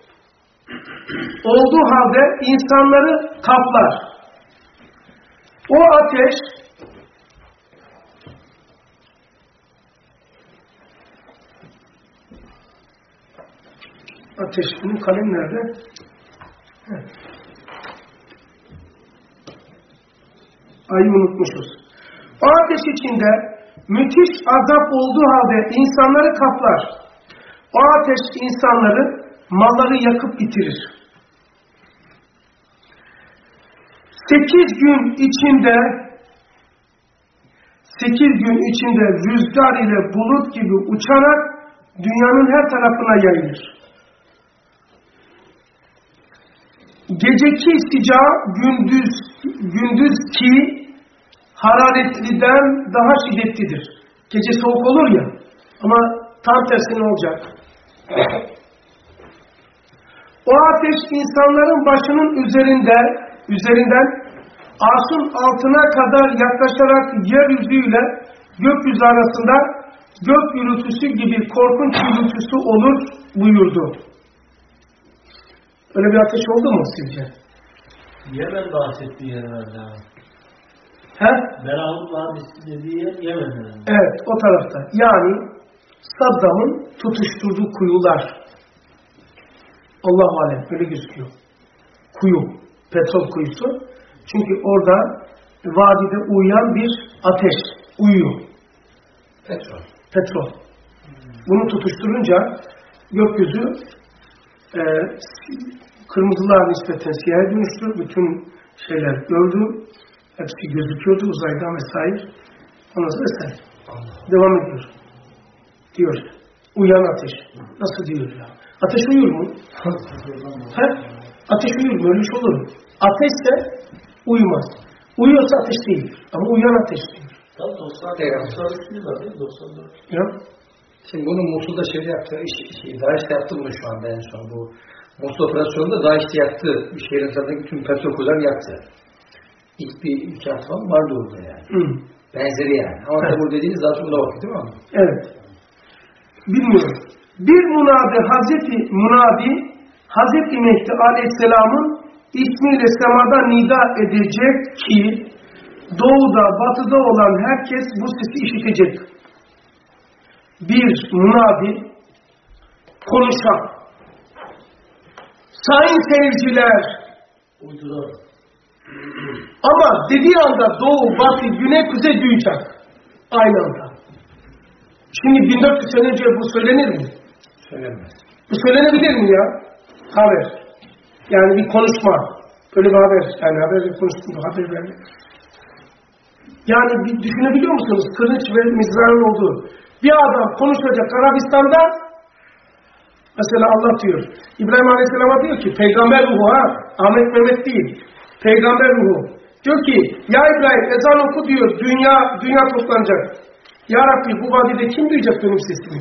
olduğu halde insanları kaplar. O ateş ateş bunun kalem nerede? Evet. Ayı unutmuşuz. O ateş içinde müthiş azap olduğu halde insanları kaplar. O ateş insanları, malları yakıp bitirir. Sekiz gün içinde sekiz gün içinde rüzgar ile bulut gibi uçarak dünyanın her tarafına yayılır. Geceki sıcağı gündüz gündüzki hararetliden daha şiddetlidir. Gece soğuk olur ya, ama tam tersi ne olacak? O ateş insanların başının üzerinde, üzerinden arşın altına kadar yaklaşarak yeryüzüyle gökyüzü arasında gök gürültüsü gibi korkunç gürültüsü olur buyurdu. Öyle bir ateş oldu mu sizce? Yemen bahsettiği yer herhalde. He? Berahut Vadisi dediği yer Yemen herhalde. Evet, o tarafta. Yani Saddam'ın tutuşturduğu kuyular. Allah-u Alem öyle gözüküyor. Kuyu, petrol kuyusu. Çünkü orada vadide uyuyan bir ateş uyuyor. Petrol. Petrol. Bunu tutuşturunca gökyüzü e, kırmızılar nispeten siyaha dönüştü. Bütün şeyler gördü. Hepsi gözüküyordu uzaydan vesaire. Ondan sonra vesaire. Devam ediyor. Diyor. Uyan ateş. Nasıl diyor ya? Ateş uyur mu? He? Ateş uyur mu? Öyle şey olur mu? Ateşse uyumaz. Uyuyorsa ateş değil. Ama uyan ateş değil. Tam doksan üç yıl değil mi? doksan dört. Ya. Şimdi bunu Musul'da şey yaptı, şey, Daesh yaptı bunu şu anda en son bu. Musul operasyonunda Daesh yaptı. Bir şehrin zaten bütün petrol kuyularını yaktı. İlk bir iki hafta falan vardı orada yani. Hı. Benzeri yani. Ama tabi bu dediğiniz zaten buna vakit değil mi abi? Evet. Bilmiyorum. Bir munadi Hazreti Munadi Hazreti Mehdi Aleyhisselam'ın ismiyle semada nida edecek ki doğuda batıda olan herkes bu sesi işitecek. Bir munadi konuşan. Sayın seyirciler, uydurar. Ama dediği anda doğu, batı, güney, kuzey duyacak. Aynı anda. Şimdi bin dört yüz sene önce bu söylenir mi? Söylenmez. Bu söylenebilir mi ya? Haber. Yani bir konuşma. Böyle bir haber. Yani haber bir konuşma. Haber vermek. Yani bir düşünebiliyor musunuz? Kılıç ve mızrağın olduğu. Bir adam konuşacak Arabistan'da, mesela Allah diyor. İbrahim Aleyhisselam'a diyor ki, peygamber ruhu ha. Ahmet Mehmet değil. Peygamber ruhu. Diyor ki, ya İbrahim ezan oku diyor. Dünya dünya toplanacak. Ya Rabbi bu vadide kim duyacak benim sesimi?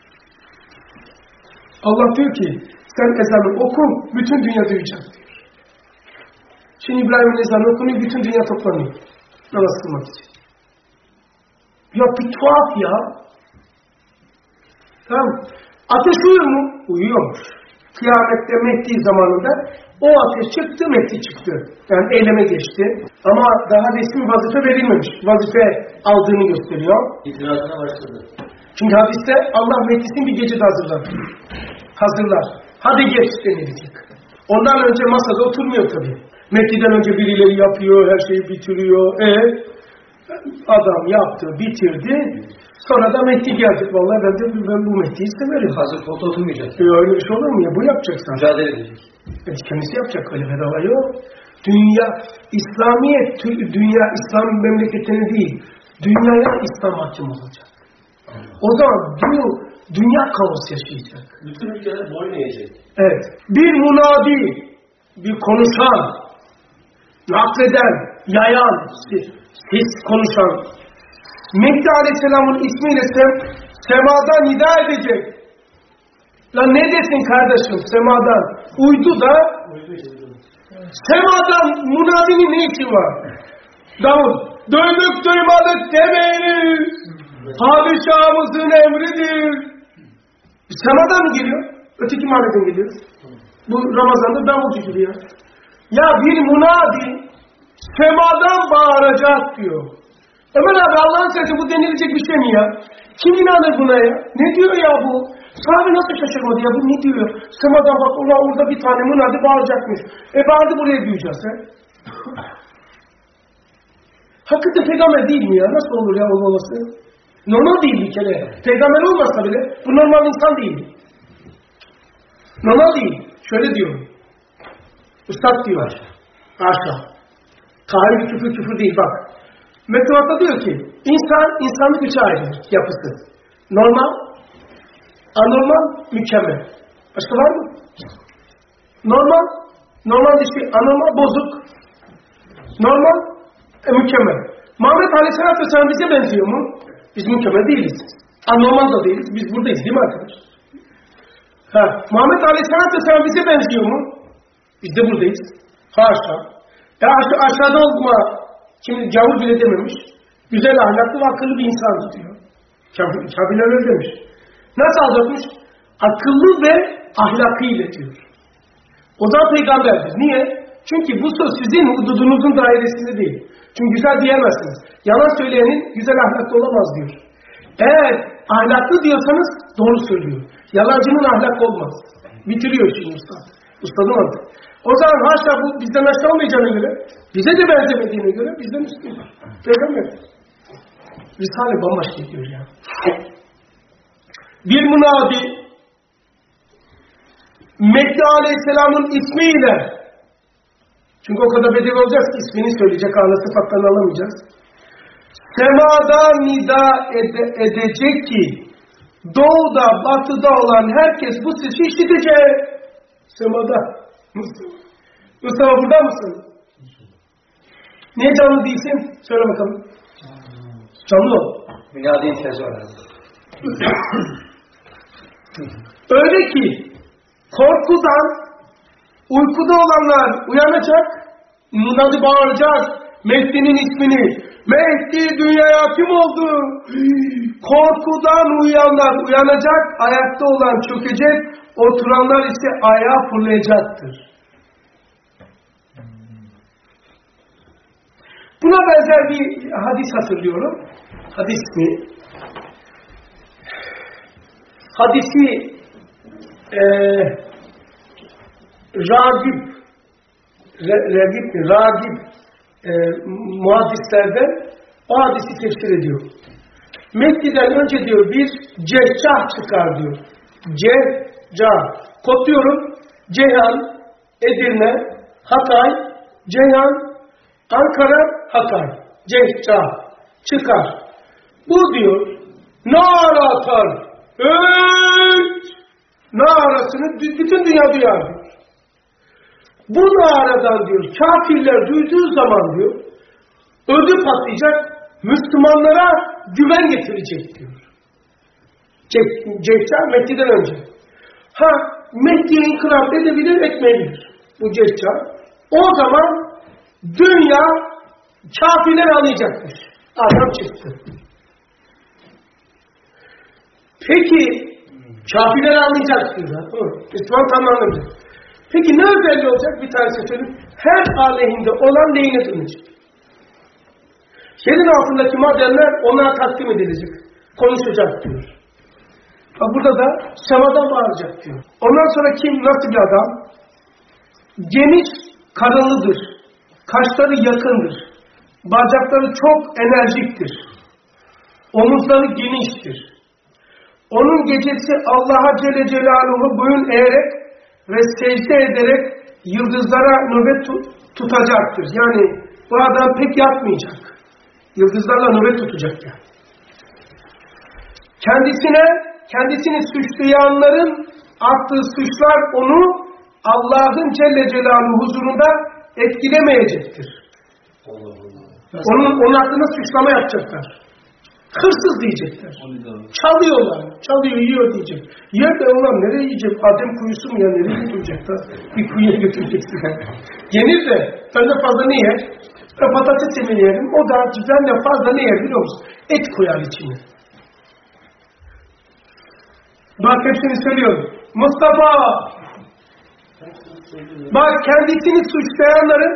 Allah diyor ki, sen ezanı oku, bütün dünya duyacak diyor. Şimdi İbrahim'in ezanı okunuyor, bütün dünya toplanıyor. Namaz kılmak için. Ya bir tuhaf ya. Tamam. Ateş uyuyor mu? Uyuyormuş. Kıyamette Mehdi zamanında o ateş çıktı, Mehdi çıktı. Yani eyleme geçti. Ama daha resmi vazife verilmemiş. Vazife aldığını gösteriyor. İtirazına başladı. Çünkü hadiste Allah Mehdi'sini bir gecede hazırlar. Hazırlar. Hadi geç denilecek. Ondan önce masada oturmuyor tabii. Mehdi'den önce birileri yapıyor, her şeyi bitiriyor. E adam yaptı, bitirdi. Sonra da Mehdi gelecek. Vallahi ben de ben bu Mehdi'yi severim. Hazır foto oturmayacak. E, öyle bir şey olur mu ya? Bu yapacak zaten. Mücadele edecek. E, kendisi yapacak, öyle bedava yok. Dünya, İslamiyet, dünya İslam memleketini değil, dünyaya İslam hakim olacak. O zaman bu dünya kaos yaşayacak. Bütün ülkeler boyun eğecek. Evet. Bir munadi, bir konuşan, nakleden, yayan, ses konuşan, Mehdi Aleyhisselam'ın ismiyle sem semadan nida edecek. Lan ne desin kardeşim semadan? Uydu da semadan munadinin ne işi var? Davul. Duyduk duymadık demeyiniz. Padişahımızın emridir. Semadan mı geliyor? Öteki mahalleden geliyor. Bu Ramazan'da davulcu geliyor. Ya bir munadi semadan bağıracak diyor. Ömer abi Allah'ın sesi bu denilecek bir şey mi ya? Kim inanır buna ya? Ne diyor ya bu? Sahabe nasıl şaşırmadı ya? Bu ne diyor? Semadan bak ulan orada bir tane munadi bağıracakmış. E bağırdı buraya duyacağız he? Hakikaten peygamber değil mi ya? Nasıl olur ya olmaması? Normal değil bir kere. Peygamber olmasa bile bu normal insan değil. Normal değil. Şöyle diyor. Üstad diyor. Aşağı. Kahir küfür küfür değil bak. Mektubatta diyor ki insan insanlık üçe ayrılır yapısı. Normal, anormal, mükemmel. Başka var mı? Normal, normal dışı, anormal, bozuk. Normal, e, mükemmel. Muhammed Aleyhisselatü Vesselam bize benziyor mu? Biz mükemmel değiliz. Anormal da değiliz. Biz buradayız değil mi arkadaşlar? Ha, Muhammed Aleyhisselatü Vesselam bize benziyor mu? Biz de buradayız. Haşa. Ya aşağı, aşağıda olma. Şimdi gavur bile dememiş. Güzel ahlaklı ve akıllı bir insandı diyor. Kâbirler öyle demiş. Nasıl alacakmış? Akıllı ve ahlakıyla diyor. O da peygamberdir. Niye? Çünkü bu söz sizin hududunuzun dairesinde değil. Çünkü güzel diyemezsiniz. Yalan söyleyenin güzel ahlaklı olamaz diyor. Eğer ahlaklı diyorsanız doğru söylüyor. Yalancının ahlaklı olmaz. Bitiriyor şimdi ustad. Ustadın adı. O zaman haşa bu bizden aşağı olmayacağına göre, bize de benzemediğine göre bizden üstün. Peygamber. Risale bambaşka diyor ya. Bir munadi Mehdi Aleyhisselam'ın ismiyle, çünkü o kadar bedevi olacağız ki ismini söyleyecek, ağla sıfatlarını alamayacağız. Semada nida ede edecek ki doğuda batıda olan herkes bu sesi işitecek. Semada. Mustafa. Mustafa burada mısın? Niye canlı değilsin? Söyle bakalım. Canlı ol. Münadi'nin tezi var. Öyle ki korkudan uykuda olanlar uyanacak, munadi bağıracak Mehdi'nin ismini. Mehdi dünyaya kim oldu? Korkudan uyuyanlar uyanacak, ayakta olan çökecek, oturanlar ise ayağa fırlayacaktır. Buna benzer bir hadis hatırlıyorum. Hadis mi? Hadisi e, Ragib Ragib mi? Ragib e, muhaddislerden o hadisi tefsir ediyor. Mehdi'den önce diyor bir cercah çıkar diyor. Cercah. Kodluyorum. Ceyhan, Edirne, Hatay, Ceyhan, Ankara, Hatay. Cercah. Çıkar. Bu diyor nara atar. Öç! Narasını bütün dünya duyar diyor. Bu naradan diyor kafirler duyduğu zaman diyor ödü patlayacak, Müslümanlara güven getirecek diyor. Cercah Mehdi'den önce. Ha Mehdi'ye inkılap edebilir, etmeyebilir. Bu cercah. O zaman dünya kafirler anlayacakmış. Adam çıktı. Peki kafirler anlayacak diyorlar. Müslüman tam anlayacak. Peki ne özelliği olacak? Bir tanesi söyleyeyim. Her aleyhinde olan lehine dönecek. Yerin altındaki madenler ona takdim edilecek. Konuşacak diyor. Bak burada da semadan bağıracak diyor. Ondan sonra kim nasıl bir adam? Geniş karınlıdır. Kaşları yakındır. Bacakları çok enerjiktir. Omuzları geniştir. Onun gecesi Allah'a Celle Celaluhu boyun eğerek ve secde ederek yıldızlara nöbet tutacaktır. Yani bu adam pek yatmayacak. Yıldızlarla nöbet tutacak yani. Kendisine, kendisini suçlayanların attığı suçlar onu Allah'ın Celle Celaluhu huzurunda etkilemeyecektir. Allah Allah. Onun, onun hakkında suçlama yapacaklar. Hırsız diyecekler. Çalıyorlar. Çalıyor, yiyor diyecek. Yer de ulan nereye yiyecek? Adem kuyusu mu ya? Nereye götürecekler? Bir kuyuya götüreceksin. Yenir de benden fazla ne yer? E, patates yemeği yerim. O da benden fazla ne yer biliyor musun? Et koyar içine. Bak hepsini söylüyorum. Mustafa! Bak kendisini suçlayanların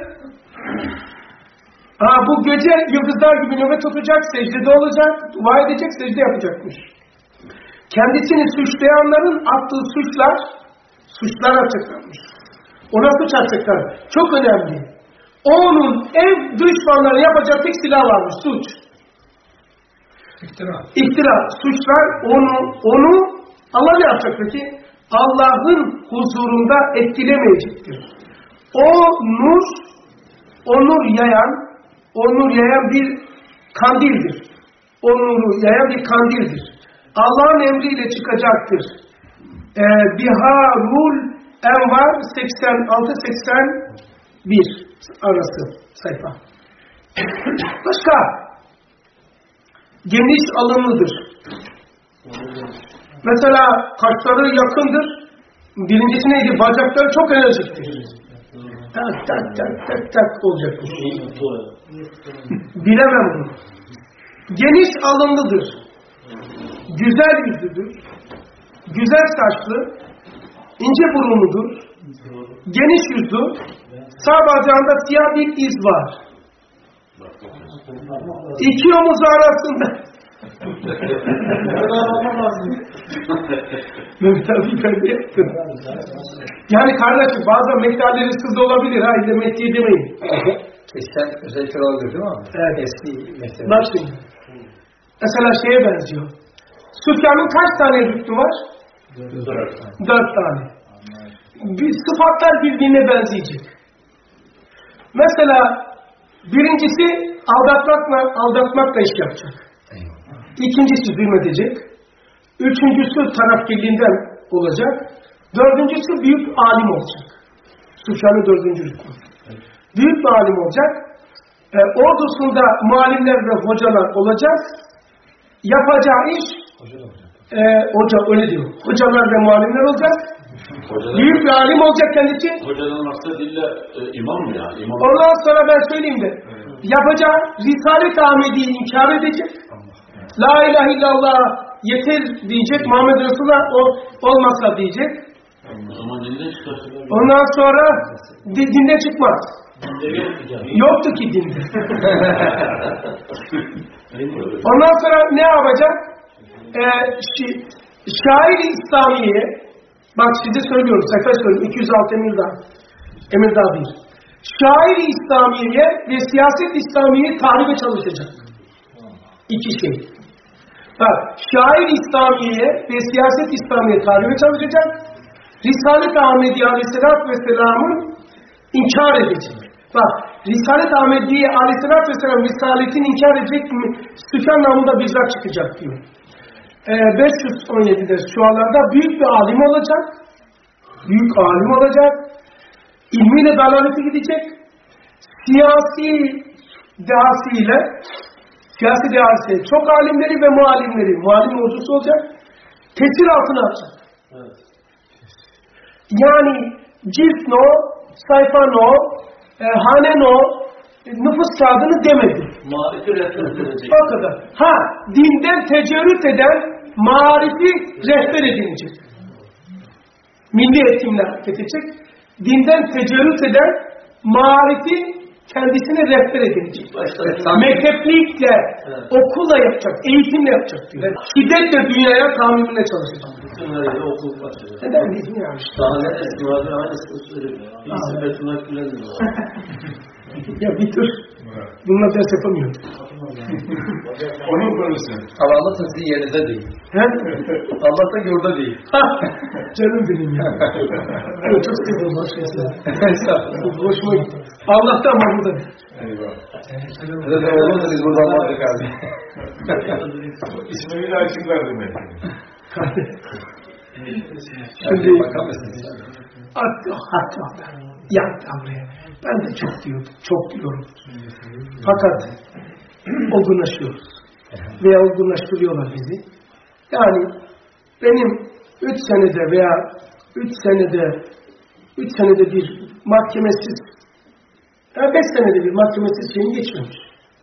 ha, bu gece yıldızlar gibi nöbet tutacak, secdede olacak, dua edecek, secde yapacakmış. Kendisini suçlayanların attığı suçlar, suçlar açıklanmış. Ona suç açıklar. Çok önemli. Onun en düşmanları yapacak tek silah varmış, suç. İftira. İftira, suçlar onu, onu Allah ne yapacak peki? Allah'ın huzurunda etkilemeyecektir. O nur, o nur yayan, o nur yayan bir kandildir. O nuru yayan bir kandildir. Allah'ın emriyle çıkacaktır. Ee, Biharul Envar seksen altı seksen bir arası sayfa. Başka? Geniş alımlıdır. Mesela kaşları yakındır. Birincisi neydi? Bacakları çok enerjiktir. Tak tak tak tak tak olacakmış. Bilemem bunu. Geniş alımlıdır. Güzel yüzlüdür. Güzel saçlı. İnce burunludur. Geniş yüzlü. Sağ bacağında siyah bir iz var. İki omuz arasında Mehmet abi ben yaptım. Yani kardeşim bazen mektepleriniz kızda olabilir ha. İlle mekteği demeyin. Sen özellikle oluyor değil mi abi? Evet. Eski mektep. Bak şimdi. Mesela şeye benziyor. Süfyan'ın kaç tane rüktü var? Dört. Dört tane. Bir, sıfatlar birbirine benzeyecek. Mesela birincisi aldatmakla, aldatmakla iş yapacak. İkincisi zulmedecek. Üçüncüsü tarafkirliğinden olacak. Dördüncüsü büyük alim olacak. Süfyan'ın dördüncü rütbü. Büyük bir alim olacak. E, ordusunda muallimler ve hocalar olacak. Yapacağı iş e, hoca öyle diyor. Hocalar ve muallimler olacak. Hocalar, büyük bir alim olacak kendisi. Hocadan maksat illa e, imam mı ya? İmam. Ondan sonra ben söyleyeyim de. Evet. Yapacağı Risalet Ahmedi'yi inkar edecek. La ilahe illallah yeter diyecek. Muhammed Resulullah o olmazsa diyecek. Ama dinden çıkartırlar. Ondan sonra dinde çıkmaz. Yoktu ki dinde. Ondan sonra ne yapacak? Ee, şi, şair-i İslamiye, bak size söylüyorum, sefer söylüyorum, iki yüz altı Emirdağ, Emirdağ bir. Şair-i İslamiye ve siyaset İslamiye tahribe çalışacak. İki şey. Bak, şair-i İslamiye ve siyaset İslamiye tahribe çalışacak. Risalet Ahmedi Aleyhisselatü Vesselam'ın inkar edecek. Bak, Risalet Ahmedi Aleyhisselatü Vesselam Risaletini inkar edecek mi? Süfyan namında bizzat çıkacak diyor. Ee, beş yüz on yedide şu anlarda büyük bir alim olacak. Büyük alim olacak. İlmiyle dalalete gidecek. Siyasi dehasıyla siyasi dehasıyla çok alimleri ve muallimleri, muallim ordusu olacak. Tesir altına alacak. Evet. Yani cilt no, sayfa no, e, hane no, e, nüfus kağıdını demedi. Marifi rehber edecek. O kadar. Ha, dinden tecerrüt eden marifi rehber edinecek. Milli eğitimle edecek. Dinden tecerrüt eden marifi kendisine rehber edinecek. Mekteplikle, evet. Okulla yapacak, eğitimle yapacak diyor. Evet. Şiddetle dünyaya tahammülüne çalışacak. Bütün her yere okul başlayacak. Neden değil mi ya? Daha ne eski abi aynısını söylüyor. İyisi Betullah Gülen'dir. Ya bir tür. Bununla ders yapamıyorum. Onun konusu. Ama Allah'tan sizin yerinizde değil. He? Allah'tan orada değil. Canım benim ya. Evet, çok seviyorum başkasını. Hoşuma gitti. Allah'tan ama burada değil. Eyvallah. Zaten olmasanız buradan vardık abi. İsmini de açıklar demek. Şimdi attı, attı, attı. Yaktı buraya. Ben de çok diyorum, çok diyorum. Fakat olgunlaşıyoruz. Veya olgunlaştırıyorlar bizi. Yani benim üç senede veya üç senede üç senede bir mahkemesiz ya beş senede bir mahkemesiz şeyin geçmemiş.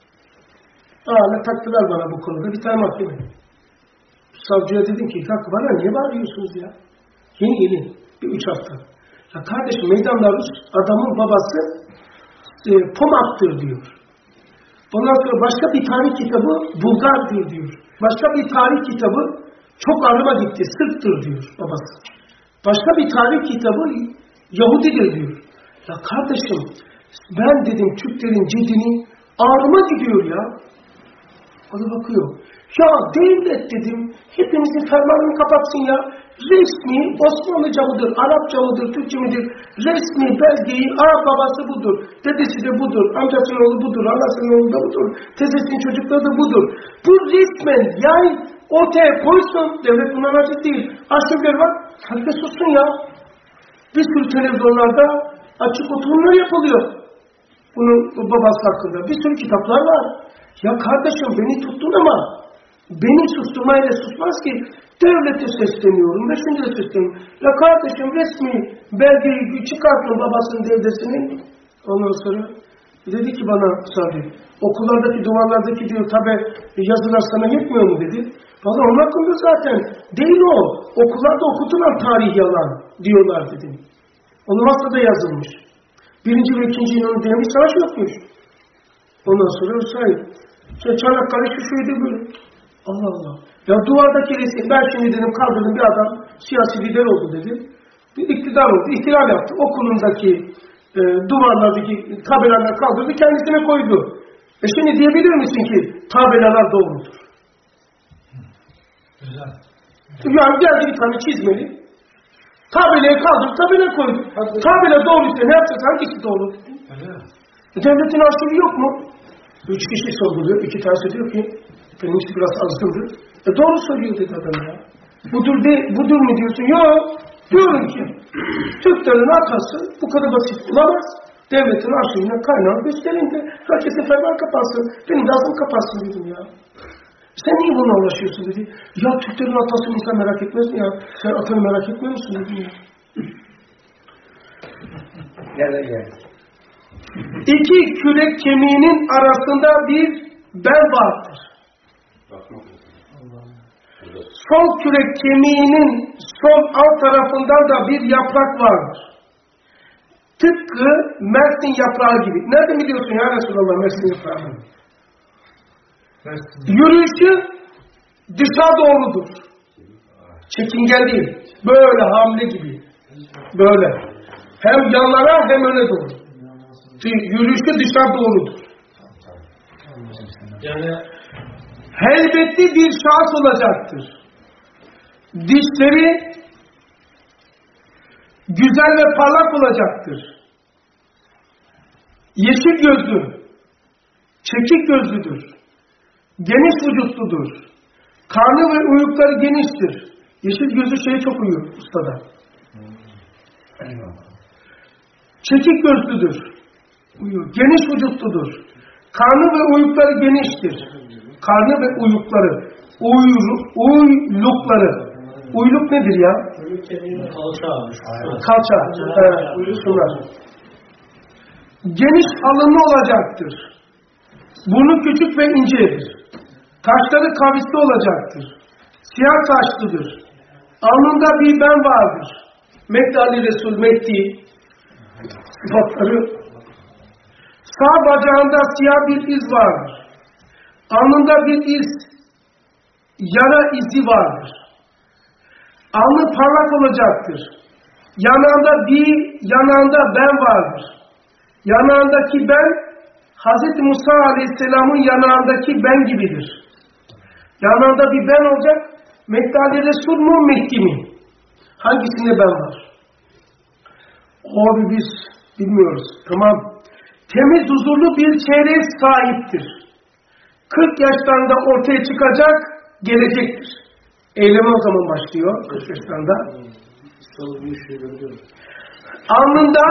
Aa ne taktılar bana bu konuda bir tane mahkeme. Savcıya dedim ki hakkı bana niye bağırıyorsunuz ya? Yeni yeni bir üç hafta. Ya kardeşim meydanda adamın babası e, Pomak'tır diyor. Ondan sonra başka bir tarih kitabı Bulgar'dır diyor. Başka bir tarih kitabı çok ağrıma gitti. Sırp'tır diyor babası. Başka bir tarih kitabı Yahudidir diyor. Ya kardeşim ben dedim Türklerin cedini ağrıma gidiyor ya. O da bakıyor. Ya devlet dedim hepimizin fermanını kapatsın ya. Resmi Osmanlıca mıdır, Arapça mıdır, Türkçe midir? Resmi belgeyi, aa babası budur, dedesi de budur, amcasının oğlu budur, anasının oğlu da budur, teyzesinin çocukları da budur. Bu resmen yay ortaya koysun, devlet bundan acı değil. Arşivler var, herkes sussun ya. Bir sürü televizyonlarda açık oturumlar yapılıyor. Bunun babası hakkında. Bir sürü kitaplar var. Ya kardeşim beni tuttun ama beni susturmayla susmaz ki. Devlete sesleniyorum ve şimdi de sesleniyorum. Ya kardeşim resmi belgeyi çıkartın babasının devdesinin. Ondan sonra dedi ki bana Sabri, okullardaki duvarlardaki diyor tabi yazılar sana yetmiyor mu dedi. Valla onun hakkında zaten değil o. Okullarda okutulan tarih yalan diyorlar dedim. Onun da yazılmış. Birinci ve ikinci İnönü diye bir savaş yokmuş. Ondan sonra sahip. Çanakkale şu şuydu böyle. Allah Allah. Ya duvardaki resim, ben şimdi dedim kaldırdım bir adam siyasi lider oldu dedim. Bir iktidar oldu, ihtilal yaptı. Okulundaki e, duvarlardaki tabelalar kaldırdı, kendisine koydu. E şimdi diyebilir misin ki tabelalar doğrudur? Güzel. Yani geldi bir tane çizmeli. Tabelayı kaldırdı, tabela koydu. Tabela doğruysa ne yapacağız? Hangisi doğru? E, devletin arşivi yok mu? Üç kişi sorguluyor, iki tanesi diyor ki benimki biraz azgındır. E doğru söylüyor dedi adam ya. Budur, de, budur mu diyorsun? Yok. Diyorum ki Türklerin atası bu kadar basit olamaz. Devletin arşivine kaynağı gösterin de herkesin ferman kapansın. Benim de ağzım kapansın dedim ya. Sen niye buna ulaşıyorsun dedi. Ya Türklerin atasını insan merak etmez mi ya? Sen atanı merak etmiyor musun dedim ya. Gel gel. İki kürek kemiğinin arasında bir bel vardır. Sol kürek kemiğinin sol alt tarafından da bir yaprak vardır. Tıpkı Mersin yaprağı gibi. Nereden biliyorsun ya Resulallah Mersin yaprağını? Yürüyüşü dışa doğrudur. Çekingen değil. Böyle hamle gibi. Böyle. Hem yanlara hem öne doğru. Yürüyüşü dışa doğrudur. Yani Helbetli bir şahıs olacaktır. Dişleri güzel ve parlak olacaktır. Yeşil gözlü, çekik gözlüdür. Geniş vücutludur. Karnı ve uyukları geniştir. Yeşil gözlü şeye çok uyuyor ustada. Çekik gözlüdür. Uyuyor. Geniş vücutludur. Karnı ve uyukları geniştir. Karnı ve uyukları. Uyru, uylukları. Uyluk nedir ya? kalça. Kalça. Evet, uyluklar. Geniş alınlı olacaktır. Burnu küçük ve incedir. Kaşları kavisli olacaktır. Siyah saçlıdır. Alnında bir ben vardır. Mehdi Ali Resul Mehdi sıfatları. Sağ bacağında siyah bir iz vardır. Alnında bir iz, yara izi vardır. Alnı parlak olacaktır. Yanağında bir, yanağında ben vardır. Yanağındaki ben Hazreti Musa Aleyhisselam'ın yanağındaki ben gibidir. Yanağında bir ben olacak. Mehdi Ali Resul mu, Mehdi mi? Hangisinde ben var? Abi biz bilmiyoruz. Tamam. Temiz, huzurlu bir çeyreye sahiptir. kırk yaşlarında ortaya çıkacak, gelecektir. Eyleme o zaman başlıyor. kırk yaşlarında. Alnında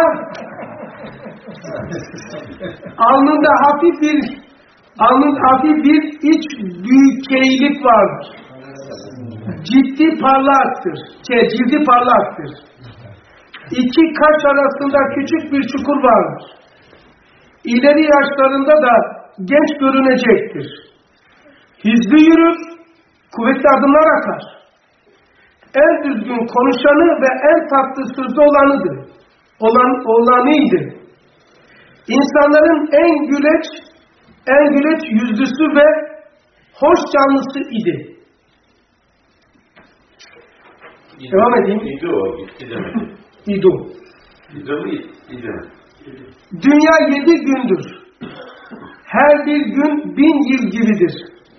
alnında hafif bir alnında hafif bir iç büyükeylik vardır. Ciddi parlaktır. Cildi parlaktır. İki kaş arasında küçük bir çukur vardır. İleri yaşlarında da genç görünecektir. Hızlı yürür, kuvvetli adımlar atar. En düzgün konuşanı ve en tatlı sözlü olanıdır. Olan, olanıydı. İnsanların en güleç, en güleç yüzlüsü ve hoş canlısı idi. İdo, Devam edeyim. İdo, gitti demedi. İdu. İdo mu gitti demedi. Dünya yedi gündür. Her bir gün bin yıl gibidir.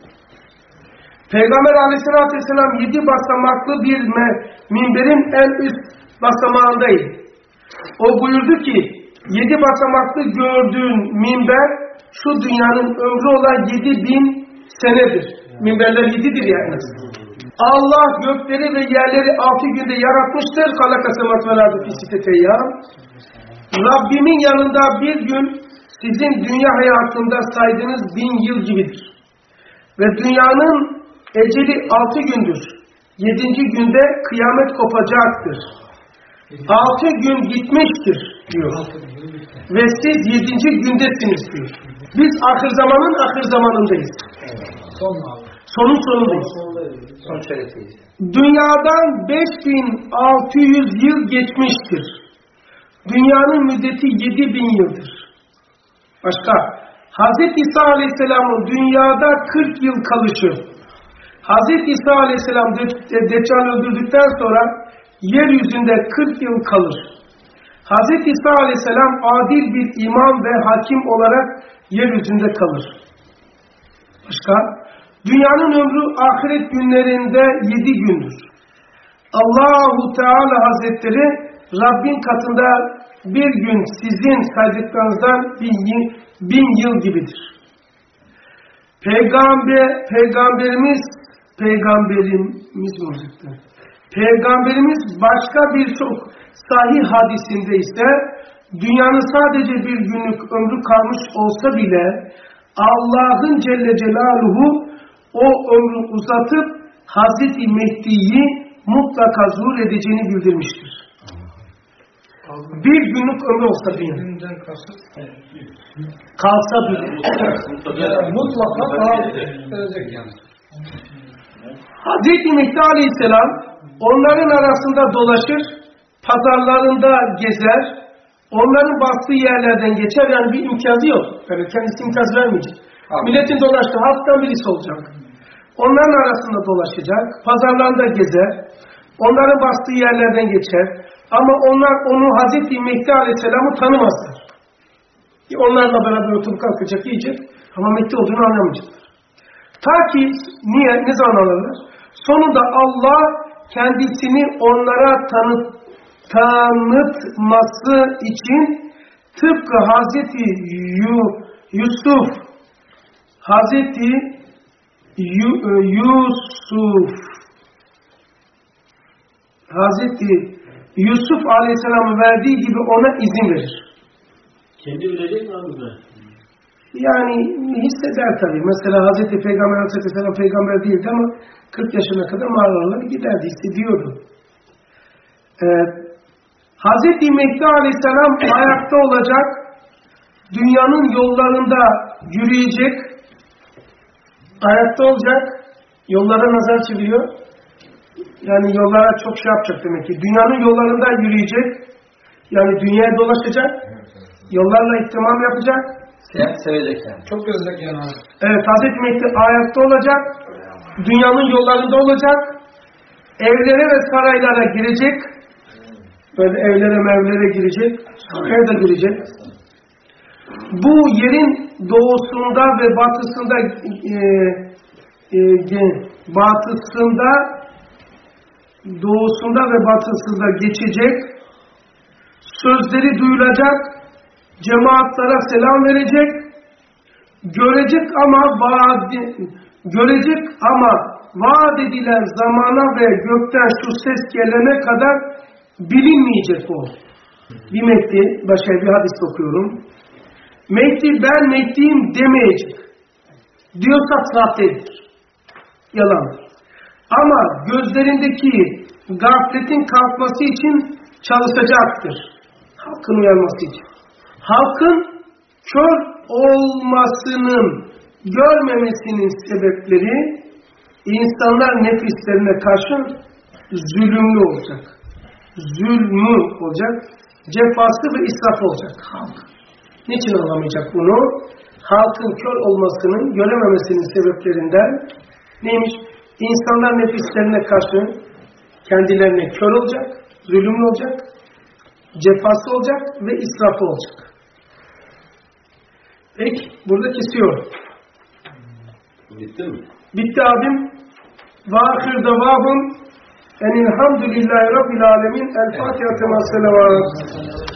Peygamber Aleyhisselatü Vesselam yedi basamaklı bir minberin en üst basamağındaydı. O buyurdu ki, yedi basamaklı gördüğün minber şu dünyanın ömrü olan yedi bin senedir. Minberler yedidir yani. Allah gökleri ve yerleri altı günde yaratmıştır. Halakasemat vel ardı fi sitteti eyyam. Rabbimin yanında bir gün sizin dünya hayatında saydığınız bin yıl gibidir. Ve dünyanın eceli altı gündür. Yedinci günde kıyamet kopacaktır. Altı gün gitmiştir diyor. Ve siz yedinci gündesiniz diyor. Biz ahir zamanın ahir zamanındayız. Son Sonun sonundayız. Son çeyrekteyiz. Dünyadan beş bin altı yüz yıl geçmiştir. Dünyanın müddeti yedi bin yıldır. Başka. Hazreti İsa Aleyhisselam'ın dünyada kırk yıl kalışı. Hazreti İsa Aleyhisselam Deccal öldürdükten sonra yeryüzünde kırk yıl kalır. Hazreti İsa Aleyhisselam adil bir imam ve hakim olarak yeryüzünde kalır. Başka? Dünyanın ömrü ahiret günlerinde yedi gündür. Allahu Teala Hazretleri Rabbin katında bir gün sizin saydıklarınızdan bin, bin yıl gibidir. Peygamber, peygamberimiz, peygamberimiz olacaktı. Peygamberimiz başka birçok sahih hadisinde ise dünyanın sadece bir günlük ömrü kalmış olsa bile Allah'ın Celle Celaluhu o ömrü uzatıp Hazreti Mehdi'yi mutlaka zuhur edeceğini bildirmiştir. Bir günlük ömrü olsa bile. Kalsa bile. Mutlaka kalacak yani. Hazreti Mehdi Aleyhisselam onların arasında dolaşır, pazarlarında gezer, onların bastığı yerlerden geçer, yani bir imkanı yok. Yani kendisi imkaz vermeyecek. Abi. Milletin dolaştığı halktan birisi olacak. Onların arasında dolaşacak, pazarlarında gezer, onların bastığı yerlerden geçer. Ama onlar onu Hazreti Mehdi Aleyhisselam'ı tanımazlar. Onlarla beraber oturup kalkacak, yiyecek ama Mehdi olduğunu anlamayacaklar. Ta ki niye, ne zaman alırlar? Sonunda Allah kendisini onlara tanıt, tanıtması için tıpkı Hazreti Yu, Yusuf Hazreti Yu, Yusuf Hazreti Yusuf Aleyhisselam'ı verdiği gibi ona izin verir. Kendi bilecek mi abi ben? Yani hisseder tabii. Mesela Hazreti Peygamber Aleyhisselam peygamber değildi ama kırk yaşına kadar mağaralara giderdi, hissediyordu. Ee, Hazreti Mehdi Aleyhisselam ayakta olacak, dünyanın yollarında yürüyecek, ayakta olacak, yollara nazar çeviriyor. Yani yollara çok şey yapacak demek ki. Dünyanın yollarında yürüyecek, yani dünyaya dolaşacak, yollarla ihtimam yapacak. Seyahat sevecek yani. Çok gözlek yani abi. Evet, Hazreti Mehdi ayakta olacak, dünyanın yollarında olacak, evlere ve saraylara girecek, böyle evlere mevlere girecek, saraya da girecek. bu yerin doğusunda ve batısında e, e, batısında doğusunda ve batısında geçecek, sözleri duyulacak, cemaatlara selam verecek, görecek ama vaad, görecek ama vaat edilen zamana ve gökten şu ses gelene kadar bilinmeyecek o. Bir Mehdi, başka bir hadis okuyorum. Mehdi ben Mehdi'yim demeyecek. Diyorsa sahtedir. Yalandır. Ama gözlerindeki gafletin kalkması için çalışacaktır. Halkın uyanması için. Halkın kör olmasının, görmemesinin sebepleri insanlar nefislerine karşı zulümlü olacak. Zulmü olacak. Cefası ve israf olacak halk. Niçin anlamayacak bunu? Halkın kör olmasının, görememesinin sebeplerinden neymiş? İnsanlar nefislerine karşı kendilerine kör olacak, zulümlü olacak, cefası olacak ve israfı olacak. Peki, burada kesiyor. Bitti mi? Bitti abim. Ve ahir devahum enilhamdülillahi rabbil alemin. El Fatiha tema selavat.